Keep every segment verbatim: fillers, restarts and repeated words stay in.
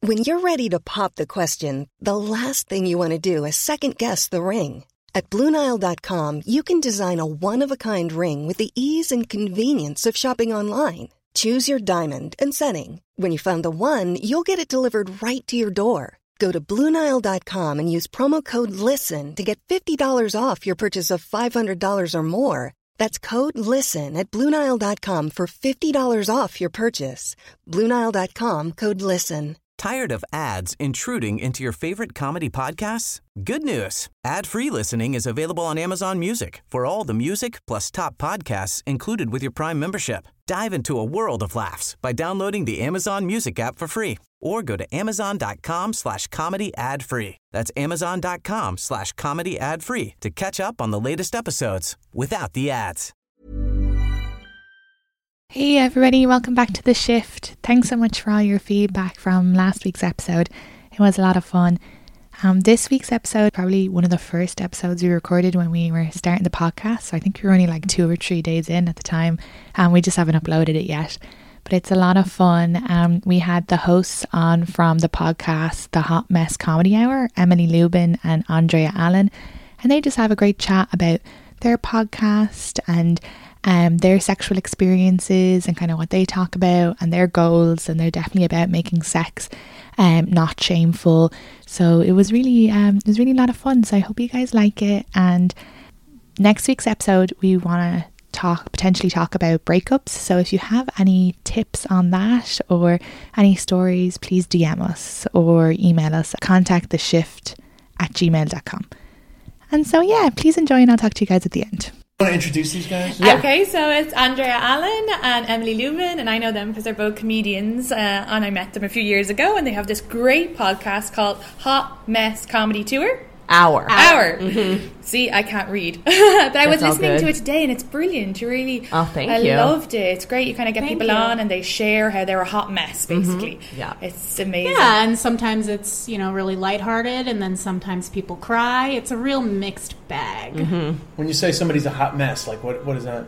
When you're ready to pop the question, the last thing you want to do is second-guess the ring. At Blue Nile dot com, you can design a one-of-a-kind ring with the ease and convenience of shopping online. Choose your diamond and setting. When you find the one, you'll get it delivered right to your door. Go to Blue Nile dot com and use promo code LISTEN to get fifty dollars off your purchase of five hundred dollars or more. That's code LISTEN at Blue Nile dot com for fifty dollars off your purchase. Blue Nile dot com, code LISTEN. Tired of ads intruding into your favorite comedy podcasts? Good news. Ad-free listening is available on Amazon Music for all the music plus top podcasts included with your Prime membership. Dive into a world of laughs by downloading the Amazon Music app for free or go to amazon.com slash comedy ad free. That's amazon.com slash comedy ad free to catch up on the latest episodes without the ads. Hey everybody, welcome back to The Shift. Thanks so much for all your feedback from last week's episode. It was a lot of fun. Um, this week's episode, probably one of the first episodes we recorded when we were starting the podcast. So I think we were only like two or three days in at the time, and we just haven't uploaded it yet. But it's a lot of fun. Um, we had the hosts on from the podcast, The Hot Mess Comedy Hour, Emily Lubin and Andrea Allen, and they just have a great chat about their podcast and um, their sexual experiences and kind of what they talk about and their goals, and they're definitely about making sex um, not shameful. So it was really um, it was really a lot of fun. So I hope you guys like it. And next week's episode, we want to talk potentially talk about breakups. So if you have any tips on that or any stories, please D M us or email us. Contact the shift at gmail dot com. And so yeah, please enjoy, and I'll talk to you guys at the end. Want to introduce these guys? Yeah. Okay, so it's Andrea Allen and Emily Lubin, and I know them because they're both comedians, uh, and I met them a few years ago, and they have this great podcast called Hot Mess Comedy Tour. Hour. Hour. Mm-hmm. See, I can't read. But I That's was listening good. to it today, and it's brilliant. You really, oh, thank I you. I loved it. It's great. You kind of get Thank people you. on, and they share how they're a hot mess, basically. Mm-hmm. Yeah. It's amazing. Yeah, and sometimes it's, you know, really lighthearted, and then sometimes people cry. It's a real mixed bag. Mm-hmm. When you say somebody's a hot mess, like what? What is that?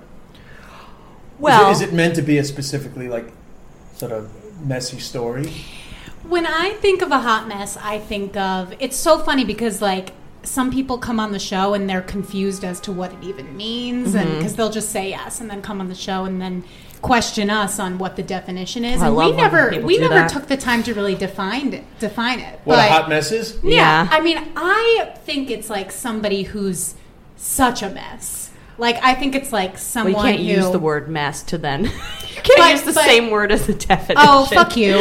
Well, is it, is it meant to be a specifically like sort of messy story? When I think of a hot mess, I think of, it's so funny because like some people come on the show and they're confused as to what it even means, mm-hmm. and because they'll just say yes and then come on the show and then question us on what the definition is. I and love we when never people we do never that. took the time to really define it define it. What but, a hot mess is? Yeah, Yeah. I mean, I think it's like somebody who's such a mess. Like, I think it's like well, someone you can't who... use the word mess to then. You can't But- use the but- same word as the definition. Oh, fuck you.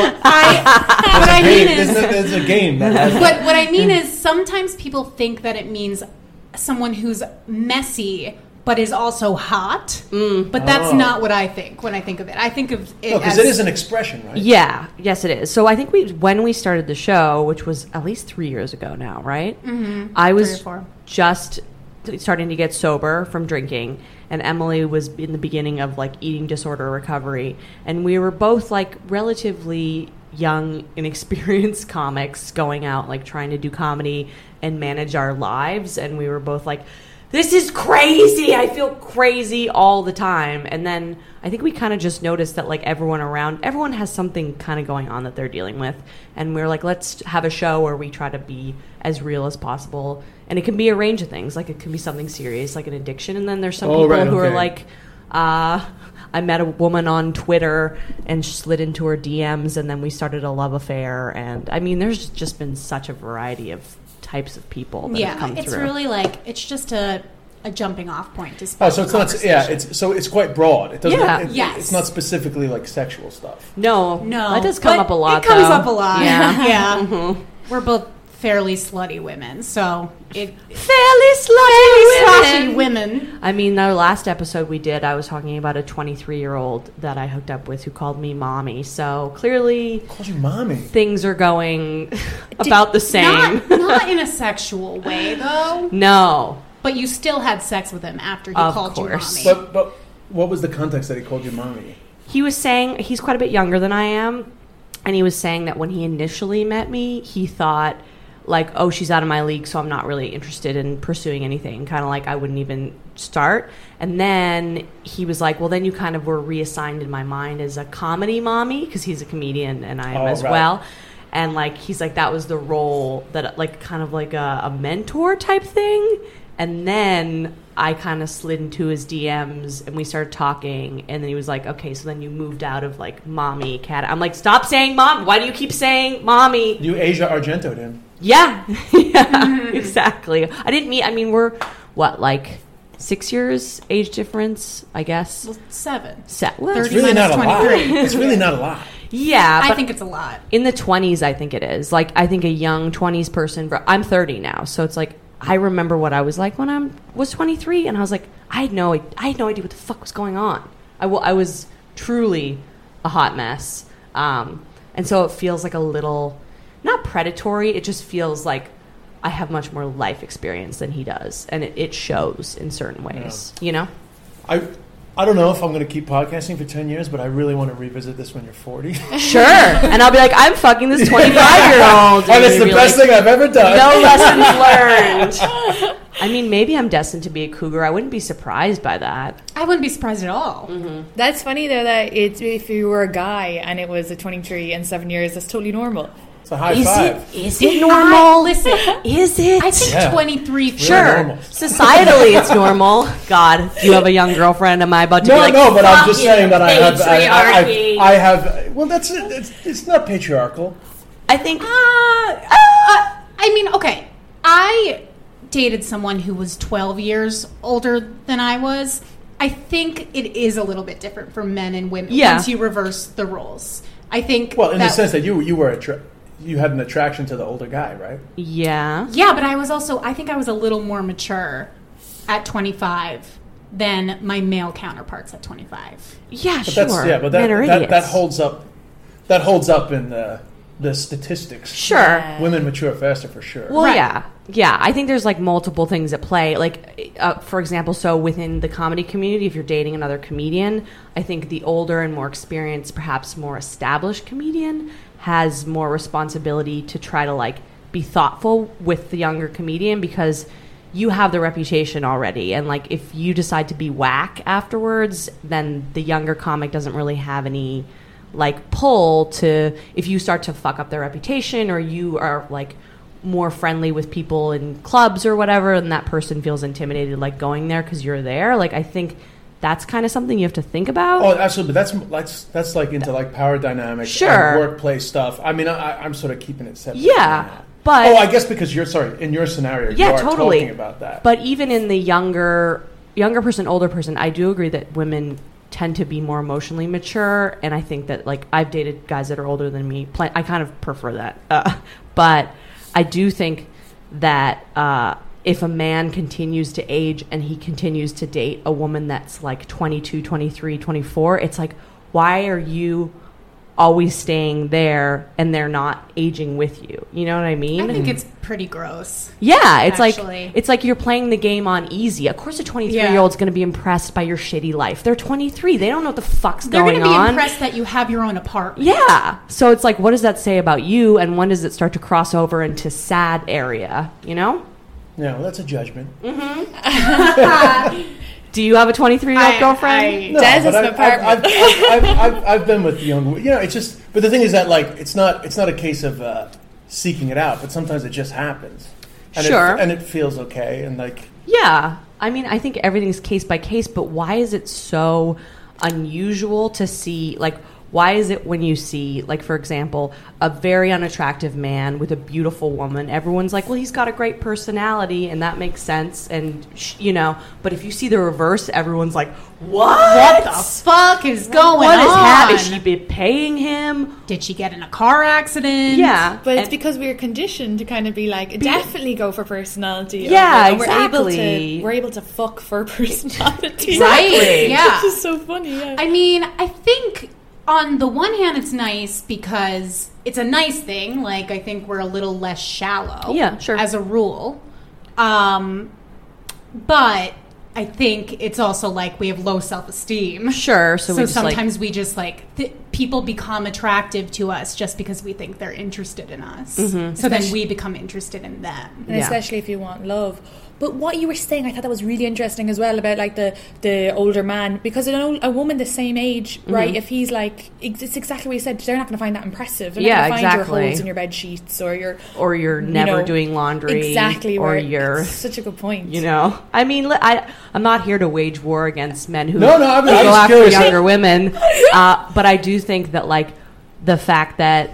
I, what I Hey, mean is... there's, no, there's a game. That has But what I mean is sometimes people think that it means someone who's messy but is also hot. Mm. But that's Oh. not what I think when I think of it. I think of it because as... it is an expression, right? Yeah, yes, it is. So I think we, when we started the show, which was at least three years ago now, right? Mhm. I Three was or four. just starting to get sober from drinking, and Emily was in the beginning of like eating disorder recovery, and we were both like relatively young, inexperienced comics going out like trying to do comedy and manage our lives, and we were both like, this is crazy. I feel crazy all the time. And then I think we kind of just noticed that like everyone around, everyone has something kind of going on that they're dealing with. And we were like, let's have a show where we try to be as real as possible. And it can be a range of things. Like it can be something serious, like an addiction. And then there's some Oh, people right, who okay. are like, uh, I met a woman on Twitter and slid into her D Ms, and then we started a love affair. And I mean, there's just been such a variety of types of people that have Yeah, come it's through. really like, it's just a, a jumping off point to Oh, speak so it's not. Yeah, it's so it's quite broad. It doesn't. Yeah. It, Yes. It's not specifically like sexual stuff. No, No. that does come but up a lot. It comes though. up a lot. Yeah, yeah. Mhm. We're both fairly slutty women, so it fairly slutty slutty women. I mean, the last episode we did, I was talking about a twenty-three-year-old that I hooked up with who called me mommy. So clearly, Calls you mommy. things are going about the same. Not, not in a sexual way, though. No, But you still had sex with him after he Of called course. you mommy. But but what was the context that he called you mommy? he was saying he's quite a bit younger than I am, and he was saying that when he initially met me, he thought like, oh, she's out of my league, so I'm not really interested in pursuing anything. Kind of like I wouldn't even start. And then he was like, well, then you kind of were reassigned in my mind as a comedy mommy, because he's a comedian and I am Oh, as right. well. And, like, he's like, that was the role that, like, kind of like a, a mentor type thing. And then I kind of slid into his D Ms and we started talking. And then he was like, okay, so then you moved out of, like, mommy, cat. I'm like, stop saying mom. Why do you keep saying mommy? You Asia Argento'd him. Yeah. Yeah, exactly. I didn't meet, I mean, we're, what, like, six years age difference, I guess? Well, seven. Se- well, It's really not a lot. twenty-three. It's really not a lot. Yeah. I but think it's a lot. in the twenties, I think it is. Like, I think a young twenties person, I'm thirty now, so it's like, I remember what I was like when I was twenty-three, and I was like, I had no, I had no idea what the fuck was going on. I, w- I was truly a hot mess. Um, and so it feels like a little, not predatory, it just feels like I have much more life experience than he does, and it, it shows in certain ways, yeah. You know? I I don't know if I'm going to keep podcasting for ten years, but I really want to revisit this when you're forty. Sure. And I'll be like, I'm fucking this twenty-five-year-old. And it's the best like, thing I've ever done. No lessons learned. I mean, maybe I'm destined to be a cougar. I wouldn't be surprised by that. I wouldn't be surprised at all. Mm-hmm. That's funny, though, that it's, if you were a guy and it was a twenty-three and seven years, that's totally normal. It's a high Is five. it, is it normal? I, listen, Is it? I think Yeah. twenty-three. Really sure. normal. Societally, it's normal. God, do you have a young girlfriend? Am I about to No, be like, no, but I'm just fucking saying that I have, I, I, patriarchy? I, I have. Well, that's it's, it's not patriarchal. I think. Uh, uh, I mean, okay. I dated someone who was twelve years older than I was. I think it is a little bit different for men and women Yeah. once you reverse the roles. I think. Well, in that, the sense that you you were attra- you had an attraction to the older guy, right? Yeah. Yeah, but I was also. I think I was a little more mature at twenty-five than my male counterparts at twenty-five. Yeah, But sure. that's yeah, but Men that, are that idiots. that holds up. That holds up in the the statistics. Sure. Women mature faster for sure. Well, Right. yeah. Yeah, I think there's like multiple things at play. Like, uh, for example, so within the comedy community, if you're dating another comedian, I think the older and more experienced, perhaps more established comedian has more responsibility to try to like be thoughtful with the younger comedian because you have the reputation already. And like, if you decide to be whack afterwards, then the younger comic doesn't really have any like pull to, if you start to fuck up their reputation or you are like more friendly with people in clubs or whatever and that person feels intimidated like going there because you're there, like I think that's kind of something you have to think about. Oh, absolutely. But that's that's that's like into like power dynamics, Sure. and workplace stuff. I mean, I, I'm sort of keeping it separate. Yeah, from that. but oh, I guess because you're sorry in your scenario, yeah, you are totally talking about that. But even in the younger younger person, older person, I do agree that women tend to be more emotionally mature, and I think that like I've dated guys that are older than me. Pl- I kind of prefer that, uh, but I do think that uh, if a man continues to age and he continues to date a woman that's like twenty-two, twenty-three, twenty-four, it's like, why are you always staying there and they're not aging with you? You know what I mean? I think it's pretty gross. Yeah, it's actually. like it's like you're playing the game on easy. Of course, a twenty-three-year-old's going to be impressed by your shitty life. They're twenty-three. They don't know what the fuck's They're going going to be on. impressed that you have your own apartment. Yeah. So it's like, what does that say about you? And when does it start to cross over into sad area? You know? yeah, well, that's a judgment. Do you have a twenty-three-year-old I- girlfriend? I- No, Des is but an I've, apartment. I've, I've, I've, I've, I've been with young. You know, it's just. But the thing is that like it's not it's not a case of uh, seeking it out, but sometimes it just happens. And Sure. It, and it feels okay, and like. Yeah. I mean, I think everything's case by case, but why is it so unusual to see, like, why is it when you see, like, for example, a very unattractive man with a beautiful woman, everyone's like, well, he's got a great personality, and that makes sense, and, sh- you know, but if you see the reverse, everyone's like, what? What the fuck is going What is on? happening? Is she be paying him? Did she get in a car accident? Yeah. But it's And- because we're conditioned to kind of be like, definitely go for personality. Yeah, and we're able exactly. to we're able to fuck for personality. Right, yeah. Which is so funny, yeah. I mean, I think on the one hand, it's nice because it's a nice thing. Like, I think we're a little less shallow. Yeah, sure. As a rule. Um, but I think it's also like we have low self-esteem. Sure, so So, we just, like- sometimes we just like th- people become attractive to us just because we think they're interested in us. Mm-hmm. So then Especially- we become interested in them. And Yeah. especially if you want love. but what you were saying, I thought that was really interesting as well about like the the older man, because an old, a woman the same age, right? Mm-hmm. If he's like, it's exactly what you said. They're not going to find that impressive. They're yeah, not going to find exactly. your holes in your bed sheets, or your or you're never you know, doing laundry, exactly. Or right. you're it's such a good point. You know, I mean, I I'm not here to wage war against men who no, no, I'm, go I'm just after curious. younger women, uh, but I do think that like the fact that.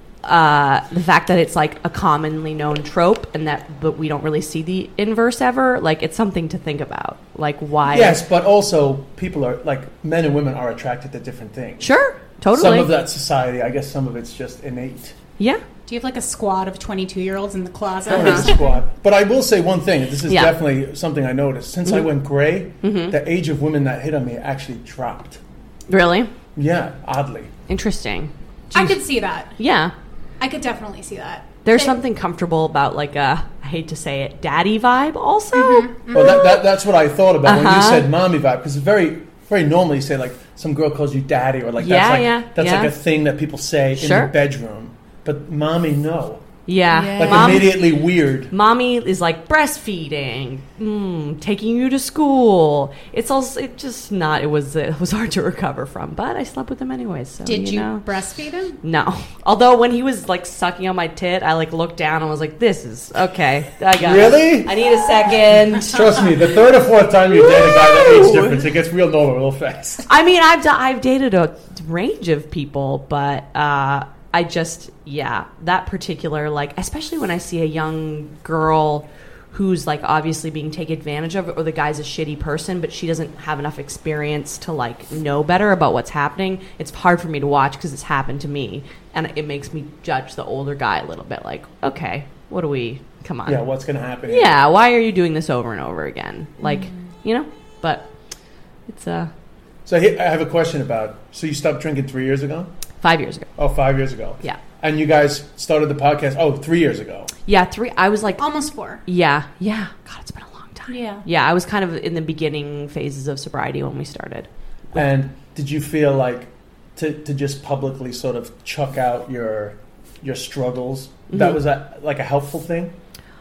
Uh, the fact that it's like a commonly known trope, and that but we don't really see the inverse ever, like it's something to think about. Like why? Yes, but also people are like men and women are attracted to different things. Sure, totally. Some of that society, I guess, some of it's just innate. Yeah. Do you have like a squad of twenty-two year olds in the closet? I don't have a squad, but I will say one thing. This is Yeah. definitely something I noticed since Mm-hmm. I went gray. Mm-hmm. The age of women that hit on me actually dropped. Really Yeah, oddly. interesting. I could see that. Yeah. I could definitely see that. There's They- something comfortable about like a, I hate to say it, daddy vibe also. Mm-hmm. Well, that, that that's what I thought about when you Uh-huh. said mommy vibe, because very very normally you say like some girl calls you daddy, or like Yeah, that's like yeah, that's yeah. like a thing that people say Sure. in the bedroom. But mommy, no, Yeah. Yeah. like Mom- immediately weird. Mommy is like breastfeeding, mm, taking you to school. It's also it just not. It was it was hard to recover from, but I slept with him anyways. So, Did you, know. breastfeed him? No. Although when he was like sucking on my tit, I like looked down and was like, "This is okay. I got Really? it. I need a second." Trust me, the third or fourth time you date a guy that age difference, it gets real normal real fast. I mean, I've da- I've dated a range of people, but uh, I just yeah, that particular like, especially when I see a young girl who's like obviously being taken advantage of, or the guy's a shitty person, but she doesn't have enough experience to like know better about what's happening. It's hard for me to watch because it's happened to me, and it makes me judge the older guy a little bit. Like, okay, what do we? Come on, Yeah, what's gonna happen? yeah. Why are you doing this over and over again? Like, you know, but it's uh So he- I have a question about. So you stopped drinking three years ago? five years ago. Oh, five years ago. Yeah. And you guys started the podcast. Oh, three years ago. Yeah, three. I was like, Almost four. yeah, yeah. God, it's been a long time. Yeah. Yeah, I was kind of in the beginning phases of sobriety when we started. And did you feel like to to just publicly sort of chuck out your your struggles? That Mhm. was a, like a helpful thing.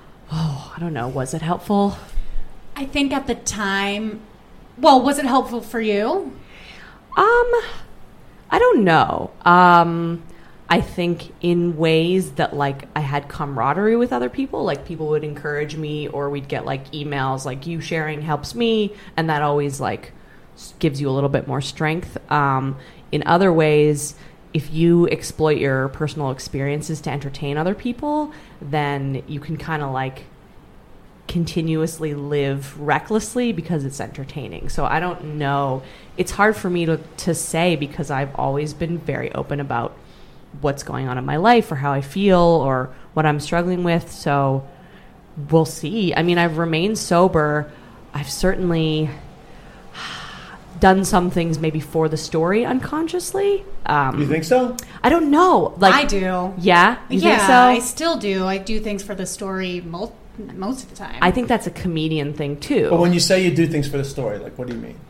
Oh, I don't know. Was it helpful? I think at the time, well, was it helpful for you? Um, I don't know. Um, I think in ways that like I had camaraderie with other people, like people would encourage me, or we'd get like emails like you sharing helps me, and that always like s- gives you a little bit more strength. Um, in other ways, if you exploit your personal experiences to entertain other people, then you can kind of like continuously live recklessly because it's entertaining. So I don't know. It's hard for me to, to say because I've always been very open about what's going on in my life or how I feel or what I'm struggling with. So we'll see. I mean, I've remained sober. I've certainly done some things maybe for the story unconsciously. Um, You think so? I don't know. Like I do. Yeah? You yeah, think so? I still do. I do things for the story mo- most of the time. I think that's a comedian thing too. But when you say you do things for the story, like what do you mean?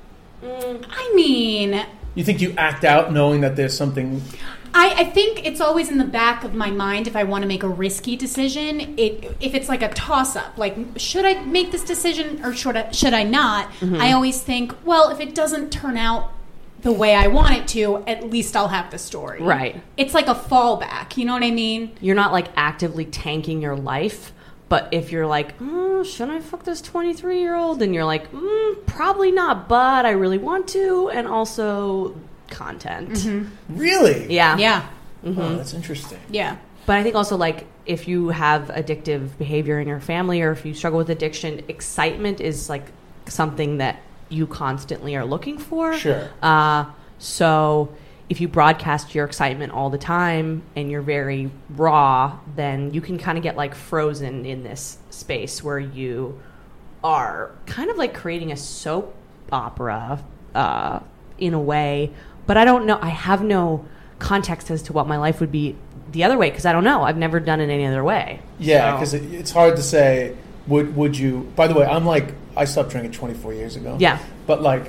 I mean, You think you act out knowing that there's something? I, I think it's always in the back of my mind if I want to make a risky decision. It, if it's like a toss-up, like should I make this decision or should I, should I not? Mm-hmm. I always think, well, if it doesn't turn out the way I want it to, at least I'll have the story. Right. It's like a fallback. You know what I mean? You're not like actively tanking your life, but if you're like, mm, should I fuck this twenty-three year old? And you're like, mm, probably not, but I really want to. And also content. Really? Yeah. Yeah. Oh, that's interesting. Yeah. But I think also like if you have addictive behavior in your family or if you struggle with addiction, excitement is like something that you constantly are looking for. Sure. Uh, so if you broadcast your excitement all the time and you're very raw, then you can kind of get like frozen in this space where you are kind of like creating a soap opera uh, in a way. But I don't know. I have no context as to what my life would be the other way because I don't know. I've never done it any other way. Yeah, So- because it, it's hard to say. Would would you? By the way, I'm like I stopped drinking twenty-four years ago. Yeah. But like,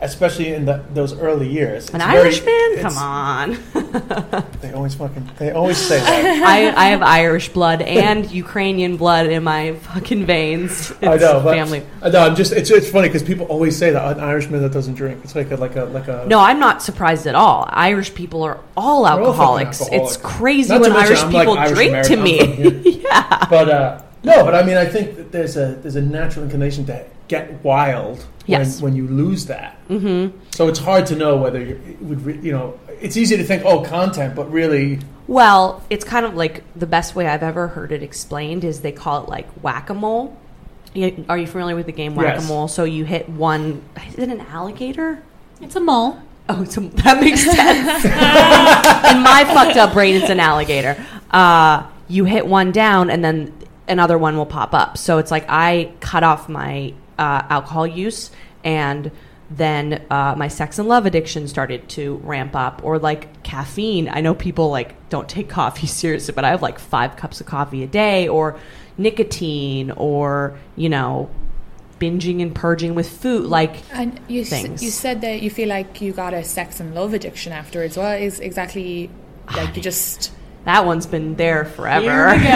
especially in the, those early years. An it's Irishman? very, Come on. They always fucking, they always say that. I, I have Irish blood and Ukrainian blood in my fucking veins. It's I know, but, family. I know, I'm just, it's, it's funny because people always say that, an Irishman that doesn't drink. It's like a, like a, like a. No, I'm not surprised at all. Irish people are all all fucking alcoholics. alcoholics. It's crazy Not to when mention, Irish I'm like people Irish drink to American. I'm me. from Yeah. But, uh, no, but I mean, I think that there's a, there's a natural inclination to get wild Yes. when, when you lose that. Mm-hmm. So it's hard to know whether you it would, re- you know, it's easy to think, oh, content, but really. Well, it's kind of like the best way I've ever heard it explained is they call it like whack-a-mole. You, are you familiar with the game whack-a-mole? Yes. So you hit one. Is it an alligator? It's a mole. Oh, it's a, that makes sense. In my fucked up brain, it's an alligator. Uh, you hit one down, and then another one will pop up. So it's like I cut off my uh, alcohol use, and then uh, my sex and love addiction started to ramp up. Or like caffeine. I know people like don't take coffee seriously, but I have like five cups of coffee a day. Or nicotine, or you know, binging and purging with food, like and you things. S- you said that you feel like you got a sex and love addiction afterwards. What is exactly like you just? That one's been there forever. Here we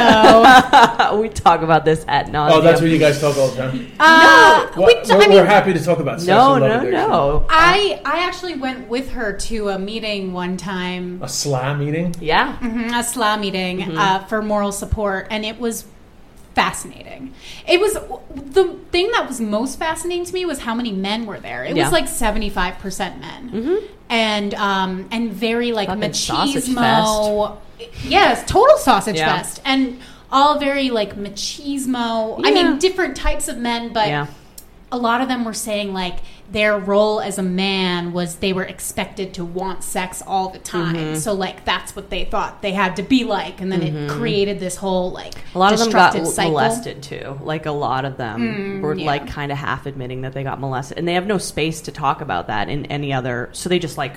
go. We talk about this at nauseam. Oh, that's what you guys talk all the time. Uh, Well, we we're, t- I we're mean, happy to talk about sex No, and love no, addiction. no. I I actually went with her to a meeting one time, A slam meeting. Yeah. mhm, a S L A meeting Mm-hmm. uh, for moral support, and it was fascinating. It was the thing that was most fascinating to me was how many men were there. It Yeah. was like seventy-five percent men, and um and very like Fucking sausage machismo. Yes, total sausage Yeah. fest, and all very like machismo. I Yeah. mean, different types of men, but. Yeah. A lot of them were saying like their role as a man was they were expected to want sex all the time. Mm-hmm. So like that's what they thought they had to be like, and then it created this whole like A lot of them got destructive l- cycle. molested too. Like a lot of them were yeah. like kind of half admitting that they got molested, and they have no space to talk about that in any other. So they just like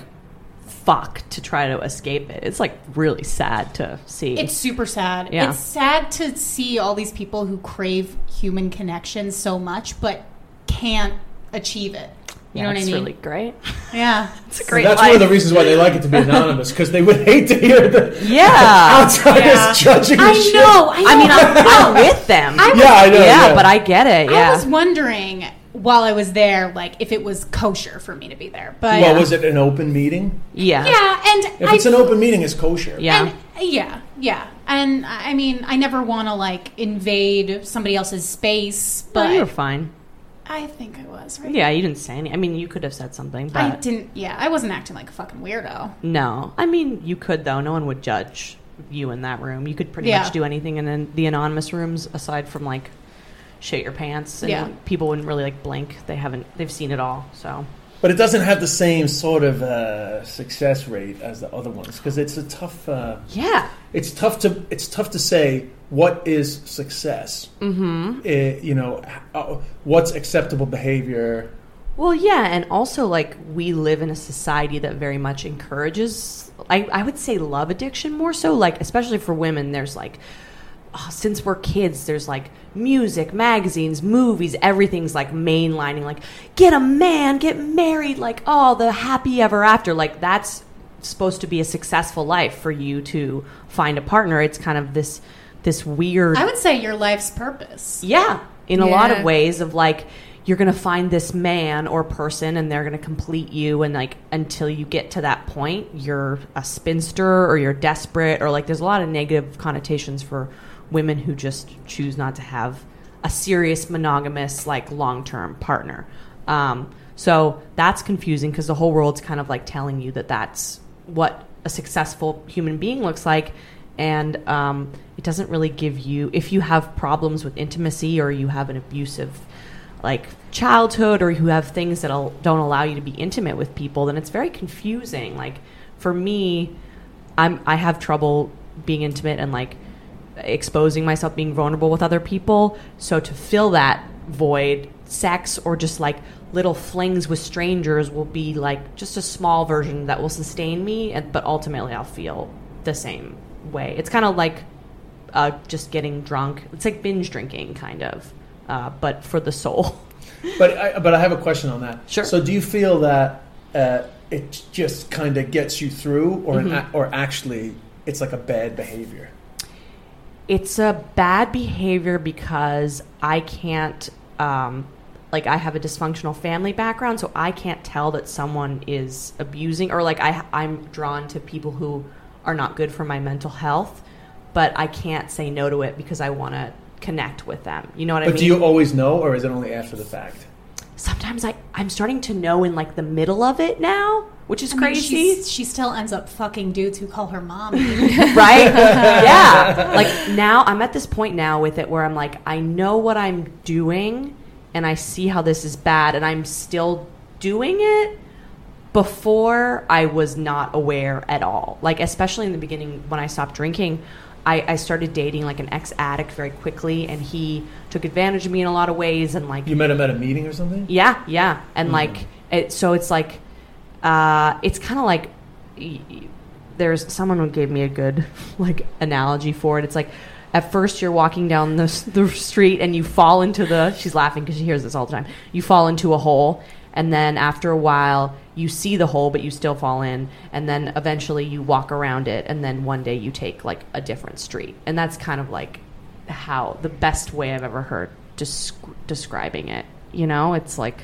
fuck to try to escape it. It's like really sad to see. It's super sad. Yeah. It's sad to see all these people who crave human connection so much, but can't achieve it. You yeah, know what I it's mean? really great. Yeah. It's a And great that's life. one of the reasons why they like it to be anonymous, because they would hate to hear the Yeah. outsiders Yeah. judging the I shit. know. I know. I mean, I'm, I'm with them. I was- Yeah, I know. yeah, yeah, but I get it. I Yeah. was wondering while I was there, like if it was kosher for me to be there. But Well, was it an open meeting? yeah. yeah, and If I it's an open meeting, it's kosher. Yeah. And, yeah, yeah. And I mean, I never want to like invade somebody else's space, But but you were fine. I think I was, right? Yeah, you didn't say any. I mean, you could have said something, but I didn't, yeah, I wasn't acting like a fucking weirdo. no. I mean, you could though. No one would judge you in that room. You could pretty Yeah. much do anything in an- the anonymous rooms aside from like shit your pants, and Yeah. people wouldn't really like blink. They haven't. They've seen it all. So But it doesn't have the same sort of uh, success rate as the other ones, because it's a tough. Uh, yeah, it's tough to it's tough to say what is success. Mm-hmm. you know, uh, what's acceptable behavior. well, yeah, and also like we live in a society that very much encourages. I I would say love addiction more so. Like especially for women, there's like. Oh, since we're kids, there's like music, magazines, movies, everything's like mainlining, like get a man, get married, like oh, the happy ever after. Like that's supposed to be a successful life for you to find a partner. It's kind of this this weird, I would say your life's purpose. yeah, in a lot of Yeah. ways of like you're gonna find this man or person and they're gonna complete you, and like until you get to that point, you're a spinster or you're desperate, or like there's a lot of negative connotations for women who just choose not to have a serious monogamous like long-term partner. Um, so that's confusing because the whole world's kind of like telling you that that's what a successful human being looks like, and um, it doesn't really give you, if you have problems with intimacy or you have an abusive like childhood or you have things that al- don't allow you to be intimate with people, then it's very confusing. Like for me, I'm I have trouble being intimate and like exposing myself, being vulnerable with other people. So to fill that void, sex or just like little flings with strangers will be like just a small version that will sustain me, and, but ultimately I'll feel the same way. It's kind of like uh, just getting drunk. It's like binge drinking kind of, uh, but for the soul. But I, but I have a question on that. Sure. So do you feel that uh, it just kind of gets you through, or Mm-hmm. an, or actually it's like a bad behavior? It's a bad behavior because I can't, um, like I have a dysfunctional family background, so I can't tell that someone is abusing, or like I, I'm drawn to people who are not good for my mental health, but I can't say no to it because I want to connect with them. You know what But I mean? do you always know, or is it only after the fact? Sometimes I, I'm starting to know in like the middle of it now, which is I mean, crazy. she's- she still ends up fucking dudes who call her mommy. Right? Yeah. Like now I'm at this point now with it where I'm like, I know what I'm doing and I see how this is bad and I'm still doing it. Before I was not aware at all. Like especially in the beginning when I stopped drinking, I, I started dating like an ex-addict very quickly and he took advantage of me in a lot of ways and like You met him at a meeting or something? yeah, yeah. And Mm. like it, so it's like uh it's kind of like y- y- there's someone who gave me a good like analogy for it. It's like at first you're walking down the, s- the street and you fall into the she's laughing because she hears this all the time. You fall into a hole and then after a while you see the hole but you still fall in and then eventually you walk around it and then one day you take like a different street. And that's kind of like how the best way I've ever heard desc- describing it. You know, it's like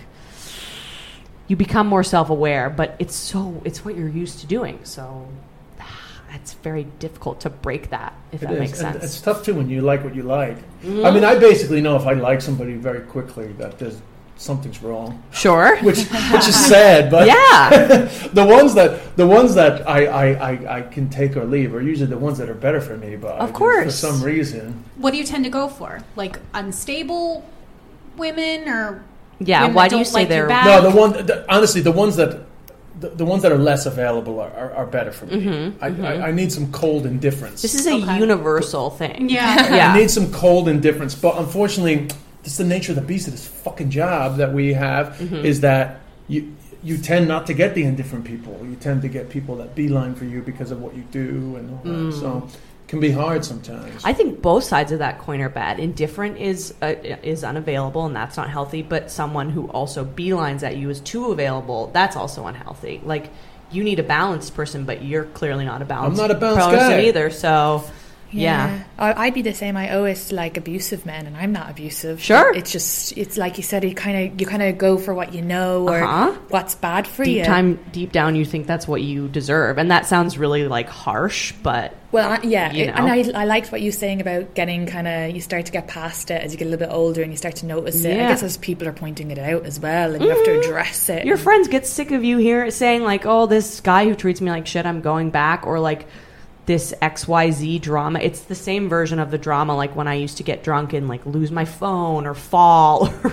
you become more self-aware, but it's so it's what you're used to doing. So it's very difficult to break that, if It that is. makes And sense. it's tough too when you like what you like. Mm-hmm. I mean, I basically know if I like somebody very quickly that there's something's wrong, Sure. which which is sad. But Yeah. the ones that the ones that I, I, I, I can take or leave are usually the ones that are better for me. But Of I- course. for some reason, What do you tend to go for? Like unstable women or Yeah. women Why that do you don't say like your they're back? no. The one the, honestly, the ones that the, the ones that are less available are, are, are better for me. I, I, I need some cold indifference. This is a Okay. universal thing. Yeah. Yeah. I need some cold indifference. But unfortunately, this is the nature of the beast of this fucking job that we have, Mm-hmm. is that you you tend not to get the indifferent people. You tend to get people that beeline for you because of what you do and all that. So it can be hard sometimes. I think both sides of that coin are bad. Indifferent is uh, is unavailable, and that's not healthy. But someone who also beelines at you is too available, that's also unhealthy. Like, you need a balanced person, but you're clearly not a balanced, I'm not a balanced person guy. either. So, yeah. I- I'd be the same. I always like abusive men, and I'm not abusive. Sure. It's just, it's like you said, you kind of you kind of go for what you know or Uh-huh. what's bad for Deep you. time, deep down, you think that's what you deserve, and that sounds really like harsh, but Well, I, yeah, You it- and know. I, I liked what you were saying about getting kind of, you start to get past it as you get a little bit older and you start to notice it. I Yeah. guess as people are pointing it out as well, and you have to address it. your friends get sick of you here saying like, "Oh, this guy who treats me like shit, I'm going back," or like this X Y Z drama. It's the same version of the drama, like when I used to get drunk and like lose my phone or fall or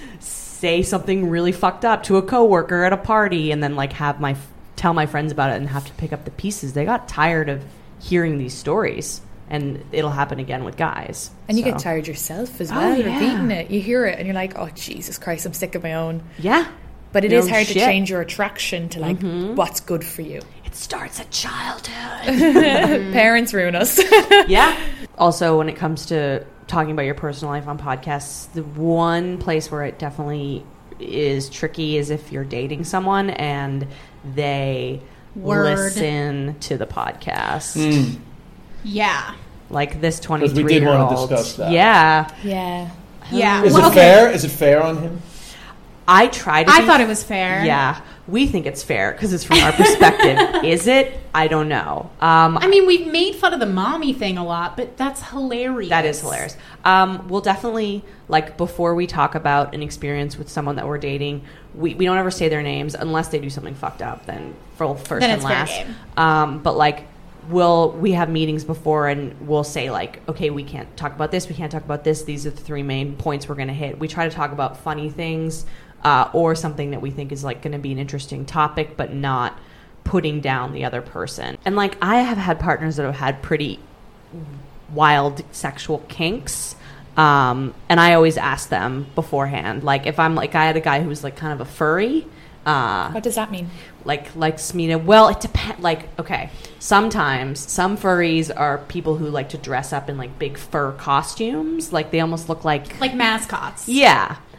say something really fucked up to a coworker at a party, and then like have my tell my friends about it and have to pick up the pieces. They got tired of hearing these stories, and it'll happen again with guys. And you So, get tired yourself as Oh, well, yeah. repeating it. You hear it and you're like, oh, Jesus Christ, I'm sick of my own. Yeah, But it Your is own hard to shit. change your attraction to like what's good for you. it starts at childhood. Parents ruin us. Yeah. Also, when it comes to talking about your personal life on podcasts, the one place where it definitely is tricky is if you're dating someone and they Word. listen to the podcast. Mm. Yeah. Like this we twenty-three did year wanna old. discuss that. Yeah. yeah. Yeah. Is Well, it okay. fair? Is it fair on him? I tried to I be- thought it was fair. Yeah. We think it's fair because it's from our perspective. Is it? I don't know. Um, I mean, we've made fun of the mommy thing a lot, but that's hilarious. That is hilarious. Um, we'll definitely, like, before we talk about an experience with someone that we're dating, we, we don't ever say their names unless they do something fucked up, then for first Then and it's fair last. game. Um, but, like, we'll, we have meetings before and we'll say, like, okay, we can't talk about this, we can't talk about this, these are the three main points we're going to hit. We try to talk about funny things uh, or something that we think is, like, going to be an interesting topic, but not putting down the other person. And, like, I have had partners that have had pretty wild sexual kinks, um and I always ask them beforehand, like if I'm like I had a guy who was like kind of a furry, uh What does that mean? like likes me to, well, it depends. Like, okay, sometimes some furries are people who like to dress up in like big fur costumes, like they almost look like Like mascots. yeah.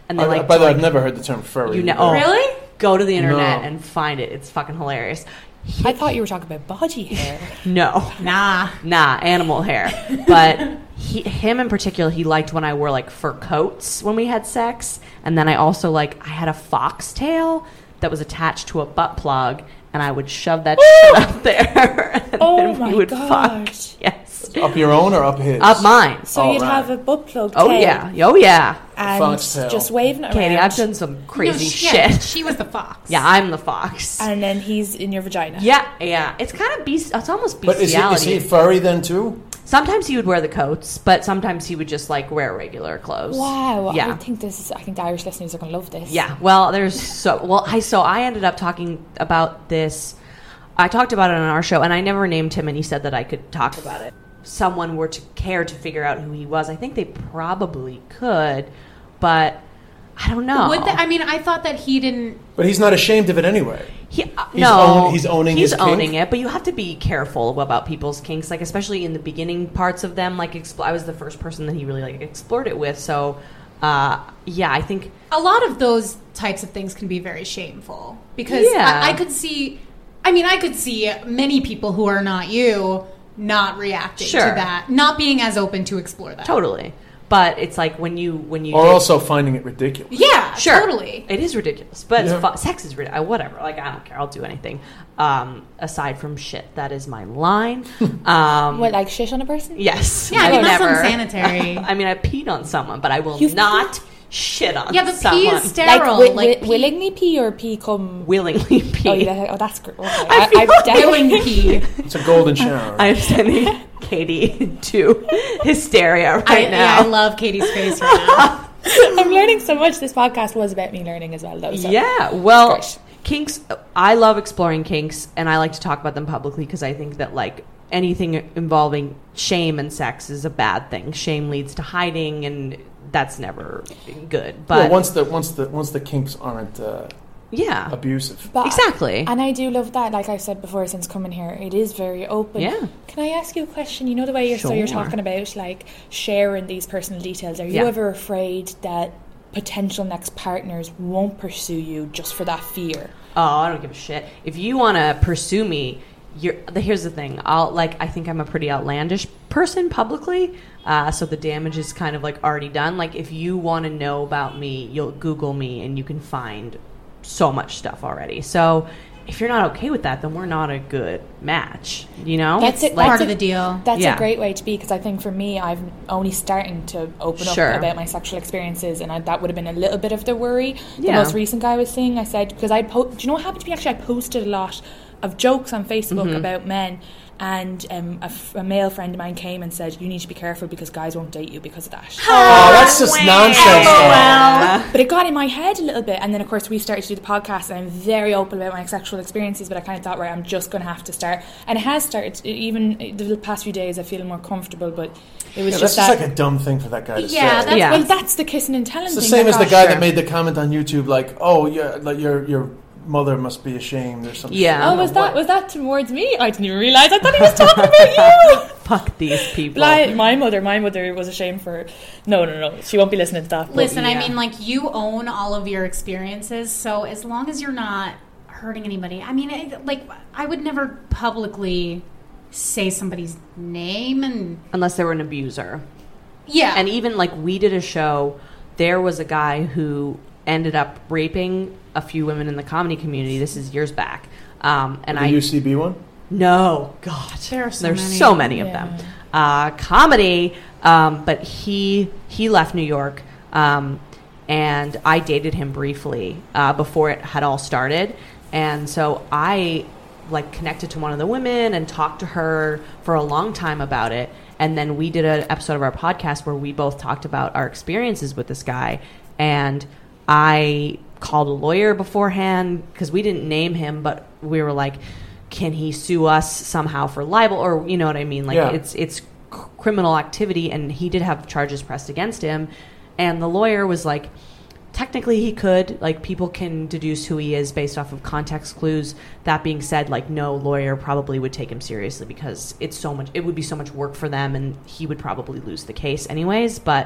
And they I, like by the way, like, I've never heard the term furry. You know, either. oh, Really? Go to the internet No. and find it. It's fucking hilarious. I thought you were talking about body hair. No, Nah. nah, animal hair. But he, him in particular, he liked when I wore like fur coats when we had sex, and then I also like I had a foxtail that was attached to a butt plug, and I would shove that shit up there, and Oh then my we would God. fuck. Yes, Up your own or up his? up mine. So Oh, you'd right. have a butt plug Oh tail yeah, oh yeah, and Foxtail. just waving it Katie, around. I've done some crazy No, shit. yeah, she was the fox. Yeah, I'm the fox. And then he's in your vagina. Yeah, yeah. It's kind of beast. It's almost But is he, is bestiality. he furry then too? Sometimes he would wear the coats, but sometimes he would just like wear regular clothes. Wow. Yeah. I think this is. I think the Irish listeners are going to love this. Yeah. Well, there's so well. I so I ended up talking about this. I talked about it on our show, and I never named him, and he said that I could talk about it. Someone were to care to figure out who he was, I think they probably could, but I don't know. Would they, I mean, I thought that he didn't. But he's not ashamed of it anyway. He, uh, He's no, own- he's owning he's his kink? owning it, but you have to be careful about people's kinks, like especially in the beginning parts of them. Like, expl- I was the first person that he really like explored it with, so uh, yeah, I think A lot of those types of things can be very shameful because Yeah. I, I could see. I mean, I could see many people who are not you not reacting Sure. to that, not being as open to explore that. totally. But it's like when you when you Or get- also finding it ridiculous. Yeah, Sure. totally. It is ridiculous, but Yeah. it's fu- sex is ridiculous. Whatever. Like, I don't care. I'll do anything. Um, aside from shit, that is my line. Um, What, like shit on a person? yes. Yeah, I I've mean, that's never- unsanitary. I mean, I peed on someone, but I will You've not shit on Yeah, but someone. pee is Like, sterile. wi- Like, wi- pee- willingly pee or pee come. willingly pee. Oh, yeah, oh that's great. Okay. I I, feel I've like definitely willing pee. It's a golden shower. I'm sending Katie to hysteria right I, now. yeah, I love Katie's face right now. I'm learning so much. This podcast was about me learning as well, though. So. Yeah, well, It's kinks, I love exploring kinks, and I like to talk about them publicly because I think that, like, anything involving shame and sex is a bad thing. Shame leads to hiding, and that's never good. But yeah, once the once the once the kinks aren't uh, yeah, abusive. But- exactly. And I do love that. Like I've said before, since coming here, it is very open. Yeah. Can I ask you a question? You know the way you're so you're Sure. talking about like sharing these personal details. Are you Yeah. ever afraid that potential next partners won't pursue you just for that fear? Oh, I don't give a shit. If you want to pursue me, you're. The, here's the thing. I'll like. I think I'm a pretty outlandish person publicly, uh, so the damage is kind of like already done. Like, if you want to know about me, you'll Google me, and you can find so much stuff already. So, if you're not okay with that, then we're not a good match. You know, That's it. Like, Part That's of a- the deal. That's Yeah. a great way to be because I think for me, I'm only starting to open Sure. up about my sexual experiences, and I, that would have been a little bit of the worry. The Yeah. most recent guy was saying, I said because I po- do you know what happened to me? Actually, I posted a lot of jokes on Facebook Mm-hmm. about men. And um, a, f- a male friend of mine came and said, "You need to be careful because guys won't date you because of that." Oh, that's just nonsense. though. But it got in my head a little bit, and then of course we started to do the podcast, and I'm very open about my sexual experiences. But I kind of thought, right, I'm just going to have to start, and it has started. Even the past few days, I feel more comfortable. But it was Yeah, just that's that. just like a dumb thing for that guy to Yeah, say. that's- Yeah. Well, that's the kissing and telling It's the thing. same like, as the oh, guy sure. that made the comment on YouTube, like, "Oh, yeah, like your your mother must be ashamed" or something. Yeah. Oh, was that was that towards me? I didn't even realise. I thought he was talking about you. fuck these people. Like, my mother, my mother was ashamed for. No, no, no. She won't be listening to that. but- Listen, yeah. I mean, like, you own all of your experiences, so as long as you're not hurting anybody, I mean, it, like, I would never publicly say somebody's name and Unless they were an abuser. yeah, And even like we did a show, there was a guy who ended up raping a few women in the comedy community. This is years back. Um, and The I U C B one? no, God, There are so there's many. so many of Yeah. them. Uh, comedy, um, but he he left New York, um, and I dated him briefly uh, before it had all started, and so I like connected to one of the women and talked to her for a long time about it, and then we did an episode of our podcast where we both talked about our experiences with this guy, and I called a lawyer beforehand because we didn't name him, but we were like, can he sue us somehow for libel, or you know what I mean? Like Yeah. it's it's c- criminal activity, and he did have charges pressed against him, and the lawyer was like, technically he could, like, people can deduce who he is based off of context clues. That being said, like, no lawyer probably would take him seriously because it's so much, it would be so much work for them, and he would probably lose the case anyways. But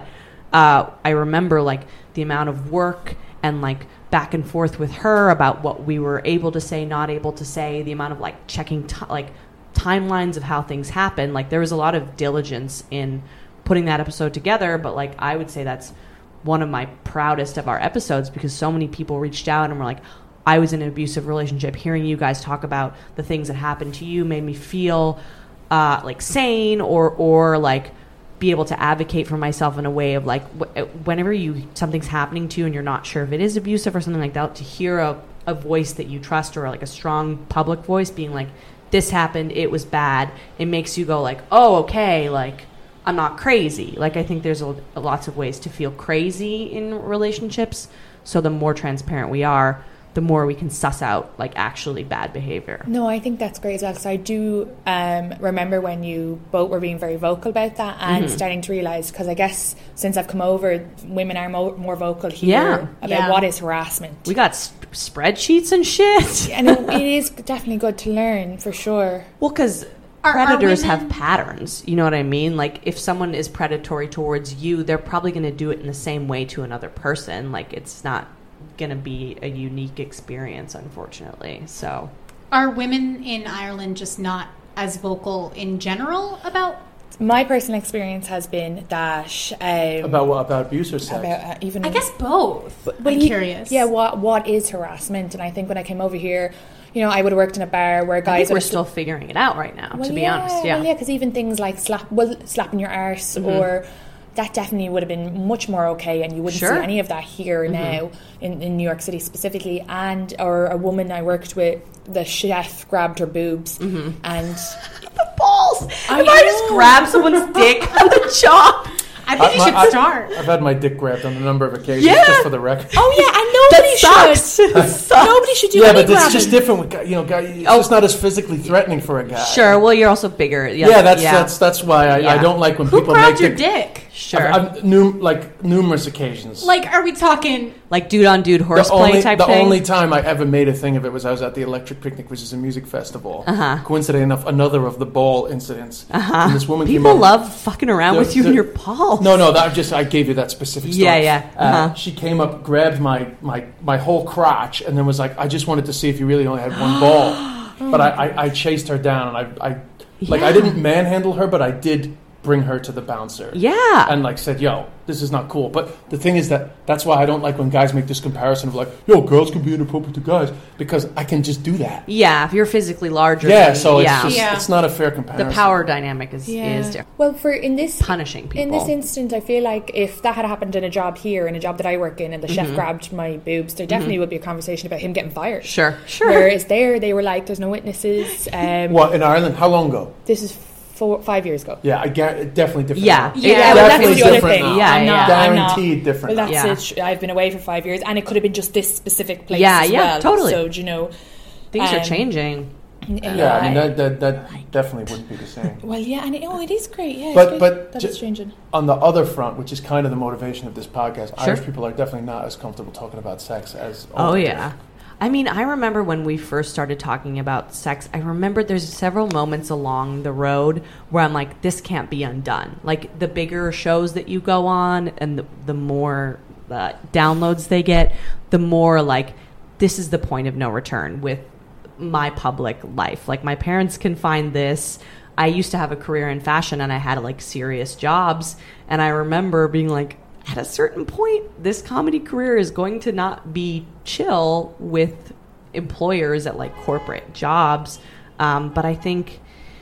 uh, I remember like the amount of work and like back and forth with her about what we were able to say, not able to say, the amount of like checking t- like timelines of how things happen. Like there was a lot of diligence in putting that episode together, but like I would say that's one of my proudest of our episodes because so many people reached out and were like, I was in an abusive relationship. Hearing you guys talk about the things that happened to you made me feel uh, like sane or or like be able to advocate for myself in a way of like w- whenever you something's happening to you and you're not sure if it is abusive or something like that, to hear a, a voice that you trust or like a strong public voice being like, this happened, it was bad. It makes you go like, oh, okay, like I'm not crazy. Like I think there's a, a lots of ways to feel crazy in relationships. So the more transparent we are, the more we can suss out like actually bad behavior. No, I think that's great as well, because I do um, remember when you both were being very vocal about that and Mm-hmm. starting to realise, because I guess since I've come over, women are mo- more vocal here Yeah. about Yeah. what is harassment. We got sp- spreadsheets and shit. And it, it is definitely good to learn, for sure. Well, because Are- are predators women- have patterns. You know what I mean? Like if someone is predatory towards you, they're probably going to do it in the same way to another person. Like it's not going to be a unique experience, unfortunately. So Are women in Ireland just not as vocal in general about? My personal experience has been that um, About what? About abuse or sex? about uh, even I guess both. Well, I'm you- curious. Yeah, what what is harassment? And I think when I came over here, you know, I would have worked in a bar where I guys think we're would still figuring it out right now, Well, to be yeah, honest. Yeah. well, yeah, because even things like slap, well, slapping your arse, Mm-hmm. or that definitely would have been much more okay, and you wouldn't Sure. see any of that here Mm-hmm. now in, in New York City specifically. And or a woman I worked with, the chef grabbed her boobs, Mm-hmm. and The balls! I if I just know. grab someone's dick on the job. I think you I- should I- start. I've had my dick grabbed on a number of occasions, Yeah. just for the record. oh yeah, and nobody That should. sucks. It sucks. Nobody should do yeah, any but it's grabbing. just different with guy. You know, guy. It's Oh. just not as physically threatening for a guy. Sure, well, you're also bigger. Yeah, that's that's that's why I, I Yeah. don't like when Who people grabbed make your the, dick? Sure. I've, I've num- like numerous occasions. Like, are we talking? like dude on dude the horseplay only, type the thing. only time I ever made a thing of it was I was at the Electric Picnic, which is a music festival. Uh-huh. Coincidentally enough, another of the ball incidents. Uh-huh. And this woman People came up, love fucking around The- with you the- and your balls. No, no, that just I gave you that specific story. Yeah, yeah, Uh, uh-huh. she came up, grabbed my, my my whole crotch, and then was like, "I just wanted to see if you really only had one ball." But I, I, I chased her down, and I, I like I Yeah. didn't manhandle her, but I did bring her to the bouncer. Yeah. And like said, "Yo, this is not cool." But the thing is that that's why I don't like when guys make this comparison of like, "Yo, girls can be inappropriate to guys," because I can just do that. Yeah, if you're physically larger. Yeah, than- so it's yeah. just Yeah. it's not a fair the comparison. power dynamic is Yeah. is different. Well, for in this Punishing people. in this instance, I feel like if that had happened in a job here, in a job that I work in, and the Mm-hmm. chef grabbed my boobs, there definitely would be a conversation about him getting fired. Sure, sure. Whereas there, they were like, "There's no witnesses." Um, What in Ireland? How long ago? This is four, five years ago. Yeah, I get definitely different. Yeah. now. Yeah, Yeah, well, Definitely that's the other different thing. now. Yeah, I'm yeah. not, I'm not- Guaranteed different Well, now. that's it. I've been away for five years, and it could have been just this specific place. Yeah, as yeah, well. totally. So, do you know, Things are um, changing. Yeah, I mean that, that that definitely wouldn't be the same. Well, yeah, and it, oh, it is great. Yeah, But- it's great but that ju- it's changing. On the other front, which is kind of the motivation of this podcast, Sure. Irish people are definitely not as comfortable talking about sex as. Oh older yeah. I mean, I remember when we first started talking about sex, I remember there's several moments along the road where I'm like, this can't be undone. Like the bigger shows that you go on and the, the more uh, downloads they get, the more like this is the point of no return with my public life. Like my parents can find this. I used to have a career in fashion and I had like serious jobs. And I remember being like, at a certain point, this comedy career is going to not be chill with employers at like corporate jobs. Um, but I think,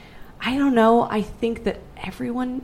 I don't know, I think that everyone,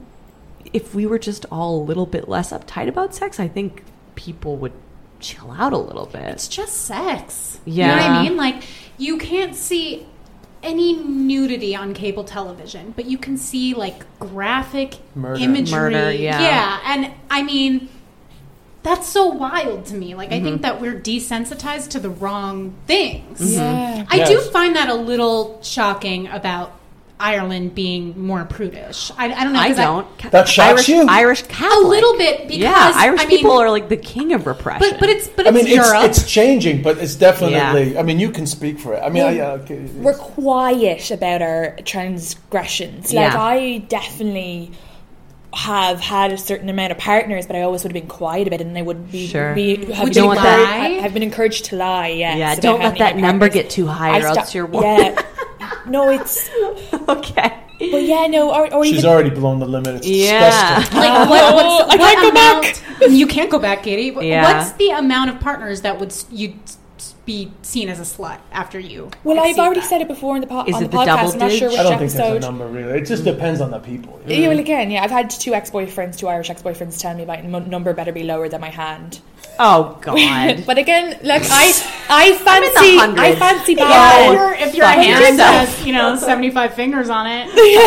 if we were just all a little bit less uptight about sex, I think people would chill out a little bit. It's just sex. Yeah. You know what I mean? Like, you can't see any nudity on cable television, but you can see like graphic Murder. imagery. Murder, yeah. Yeah, and I mean, that's so wild to me. Like, Mm-hmm. I think that we're desensitized to the wrong things. Yeah. I do Yes. find that a little shocking about Ireland being more prudish. I, I don't know. I 'cause don't. That shocks Irish, you? Irish A Catholic. little bit because yeah, Irish I mean, people are like the king of repression. But but it's but I it's mean, it's, Europe. it's changing, but it's definitely. Yeah. I mean, you can speak for it. I mean, I, uh, okay, We're quiet about our transgressions. Like Yeah. I definitely have had a certain amount of partners, but I always would have been quiet about it, and I would be, Sure. be have, Would been you encouraged, lie? have been encouraged to lie. Yes, Yeah, about don't how let many that number partners. get too high, or I else sta- you're yeah. No, it's okay. but yeah, no, or, or She's even already blown the limit. It's Yeah. disgusting. Like what, what's, I what can't go amount? You can't go back, Katie. Wh- Yeah. What's the amount of partners that would s- you'd s- be seen as a slut after you? Well, I've exceed already that? said it before in the, po- Is on it the the double podcast. I'm not sure digit? which I don't think there's a episode. number really. It just depends on the people. Yeah, well, again, yeah, I've had two ex-boyfriends, two Irish ex-boyfriends tell me about m- number better be lower than my hand. Oh God. But again, like I, I in the fancy, I hundreds. fancy Yeah, bad. if your, if your Fuck hand yourself. has, you know, seventy-five fingers on it.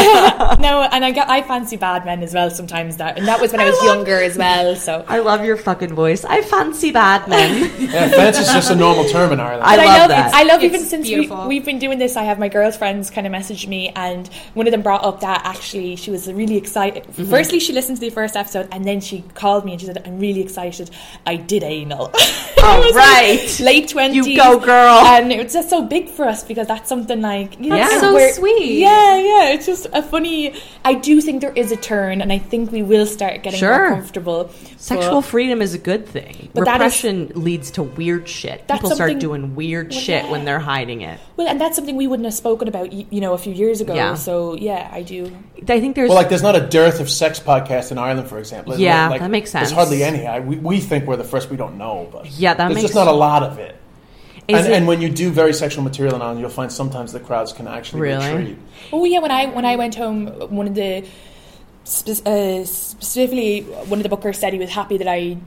No, and I get, I fancy bad men as well sometimes. That and that was when I was younger as well. So I love your fucking voice. I fancy bad men. Yeah, fancy is just a normal term in Ireland. I But love love that. I love It's even since we, beautiful. we've been doing this. I have my girlfriends kind of message me, and one of them brought up that actually she was really excited. Mm-hmm. Firstly, she listened to the first episode, and then she called me and she said, "I'm really excited. I did anal." All It was, right. like, late twenties. You go, girl. And it was just so big for us because that's something like you know, That's and so we're- sweet. Yeah, yeah. It's just a funny. I do think there is a turn, and I think we will start getting Sure. more comfortable. Sexual But- freedom is a good thing. But that is- Repression leads to weird shit. That's People start something- doing weird Well, shit yeah. when they're hiding it. Well, and that's something we wouldn't have spoken about, y- you know, a few years ago. Yeah. So yeah, I do. I think there's Well, like, there's not a dearth of sex podcasts in Ireland, for example. There's Yeah, no, like, that makes sense. There's hardly any. I, we, we think we're the first. We don't know, but Yeah, that there's makes just not a lot of it. Is And, it- and when you do very sexual material on, you'll find sometimes the crowds can actually Really? retreat. Oh yeah, when I when I went home, one of the spe- uh, specifically one of the bookers said he was happy that I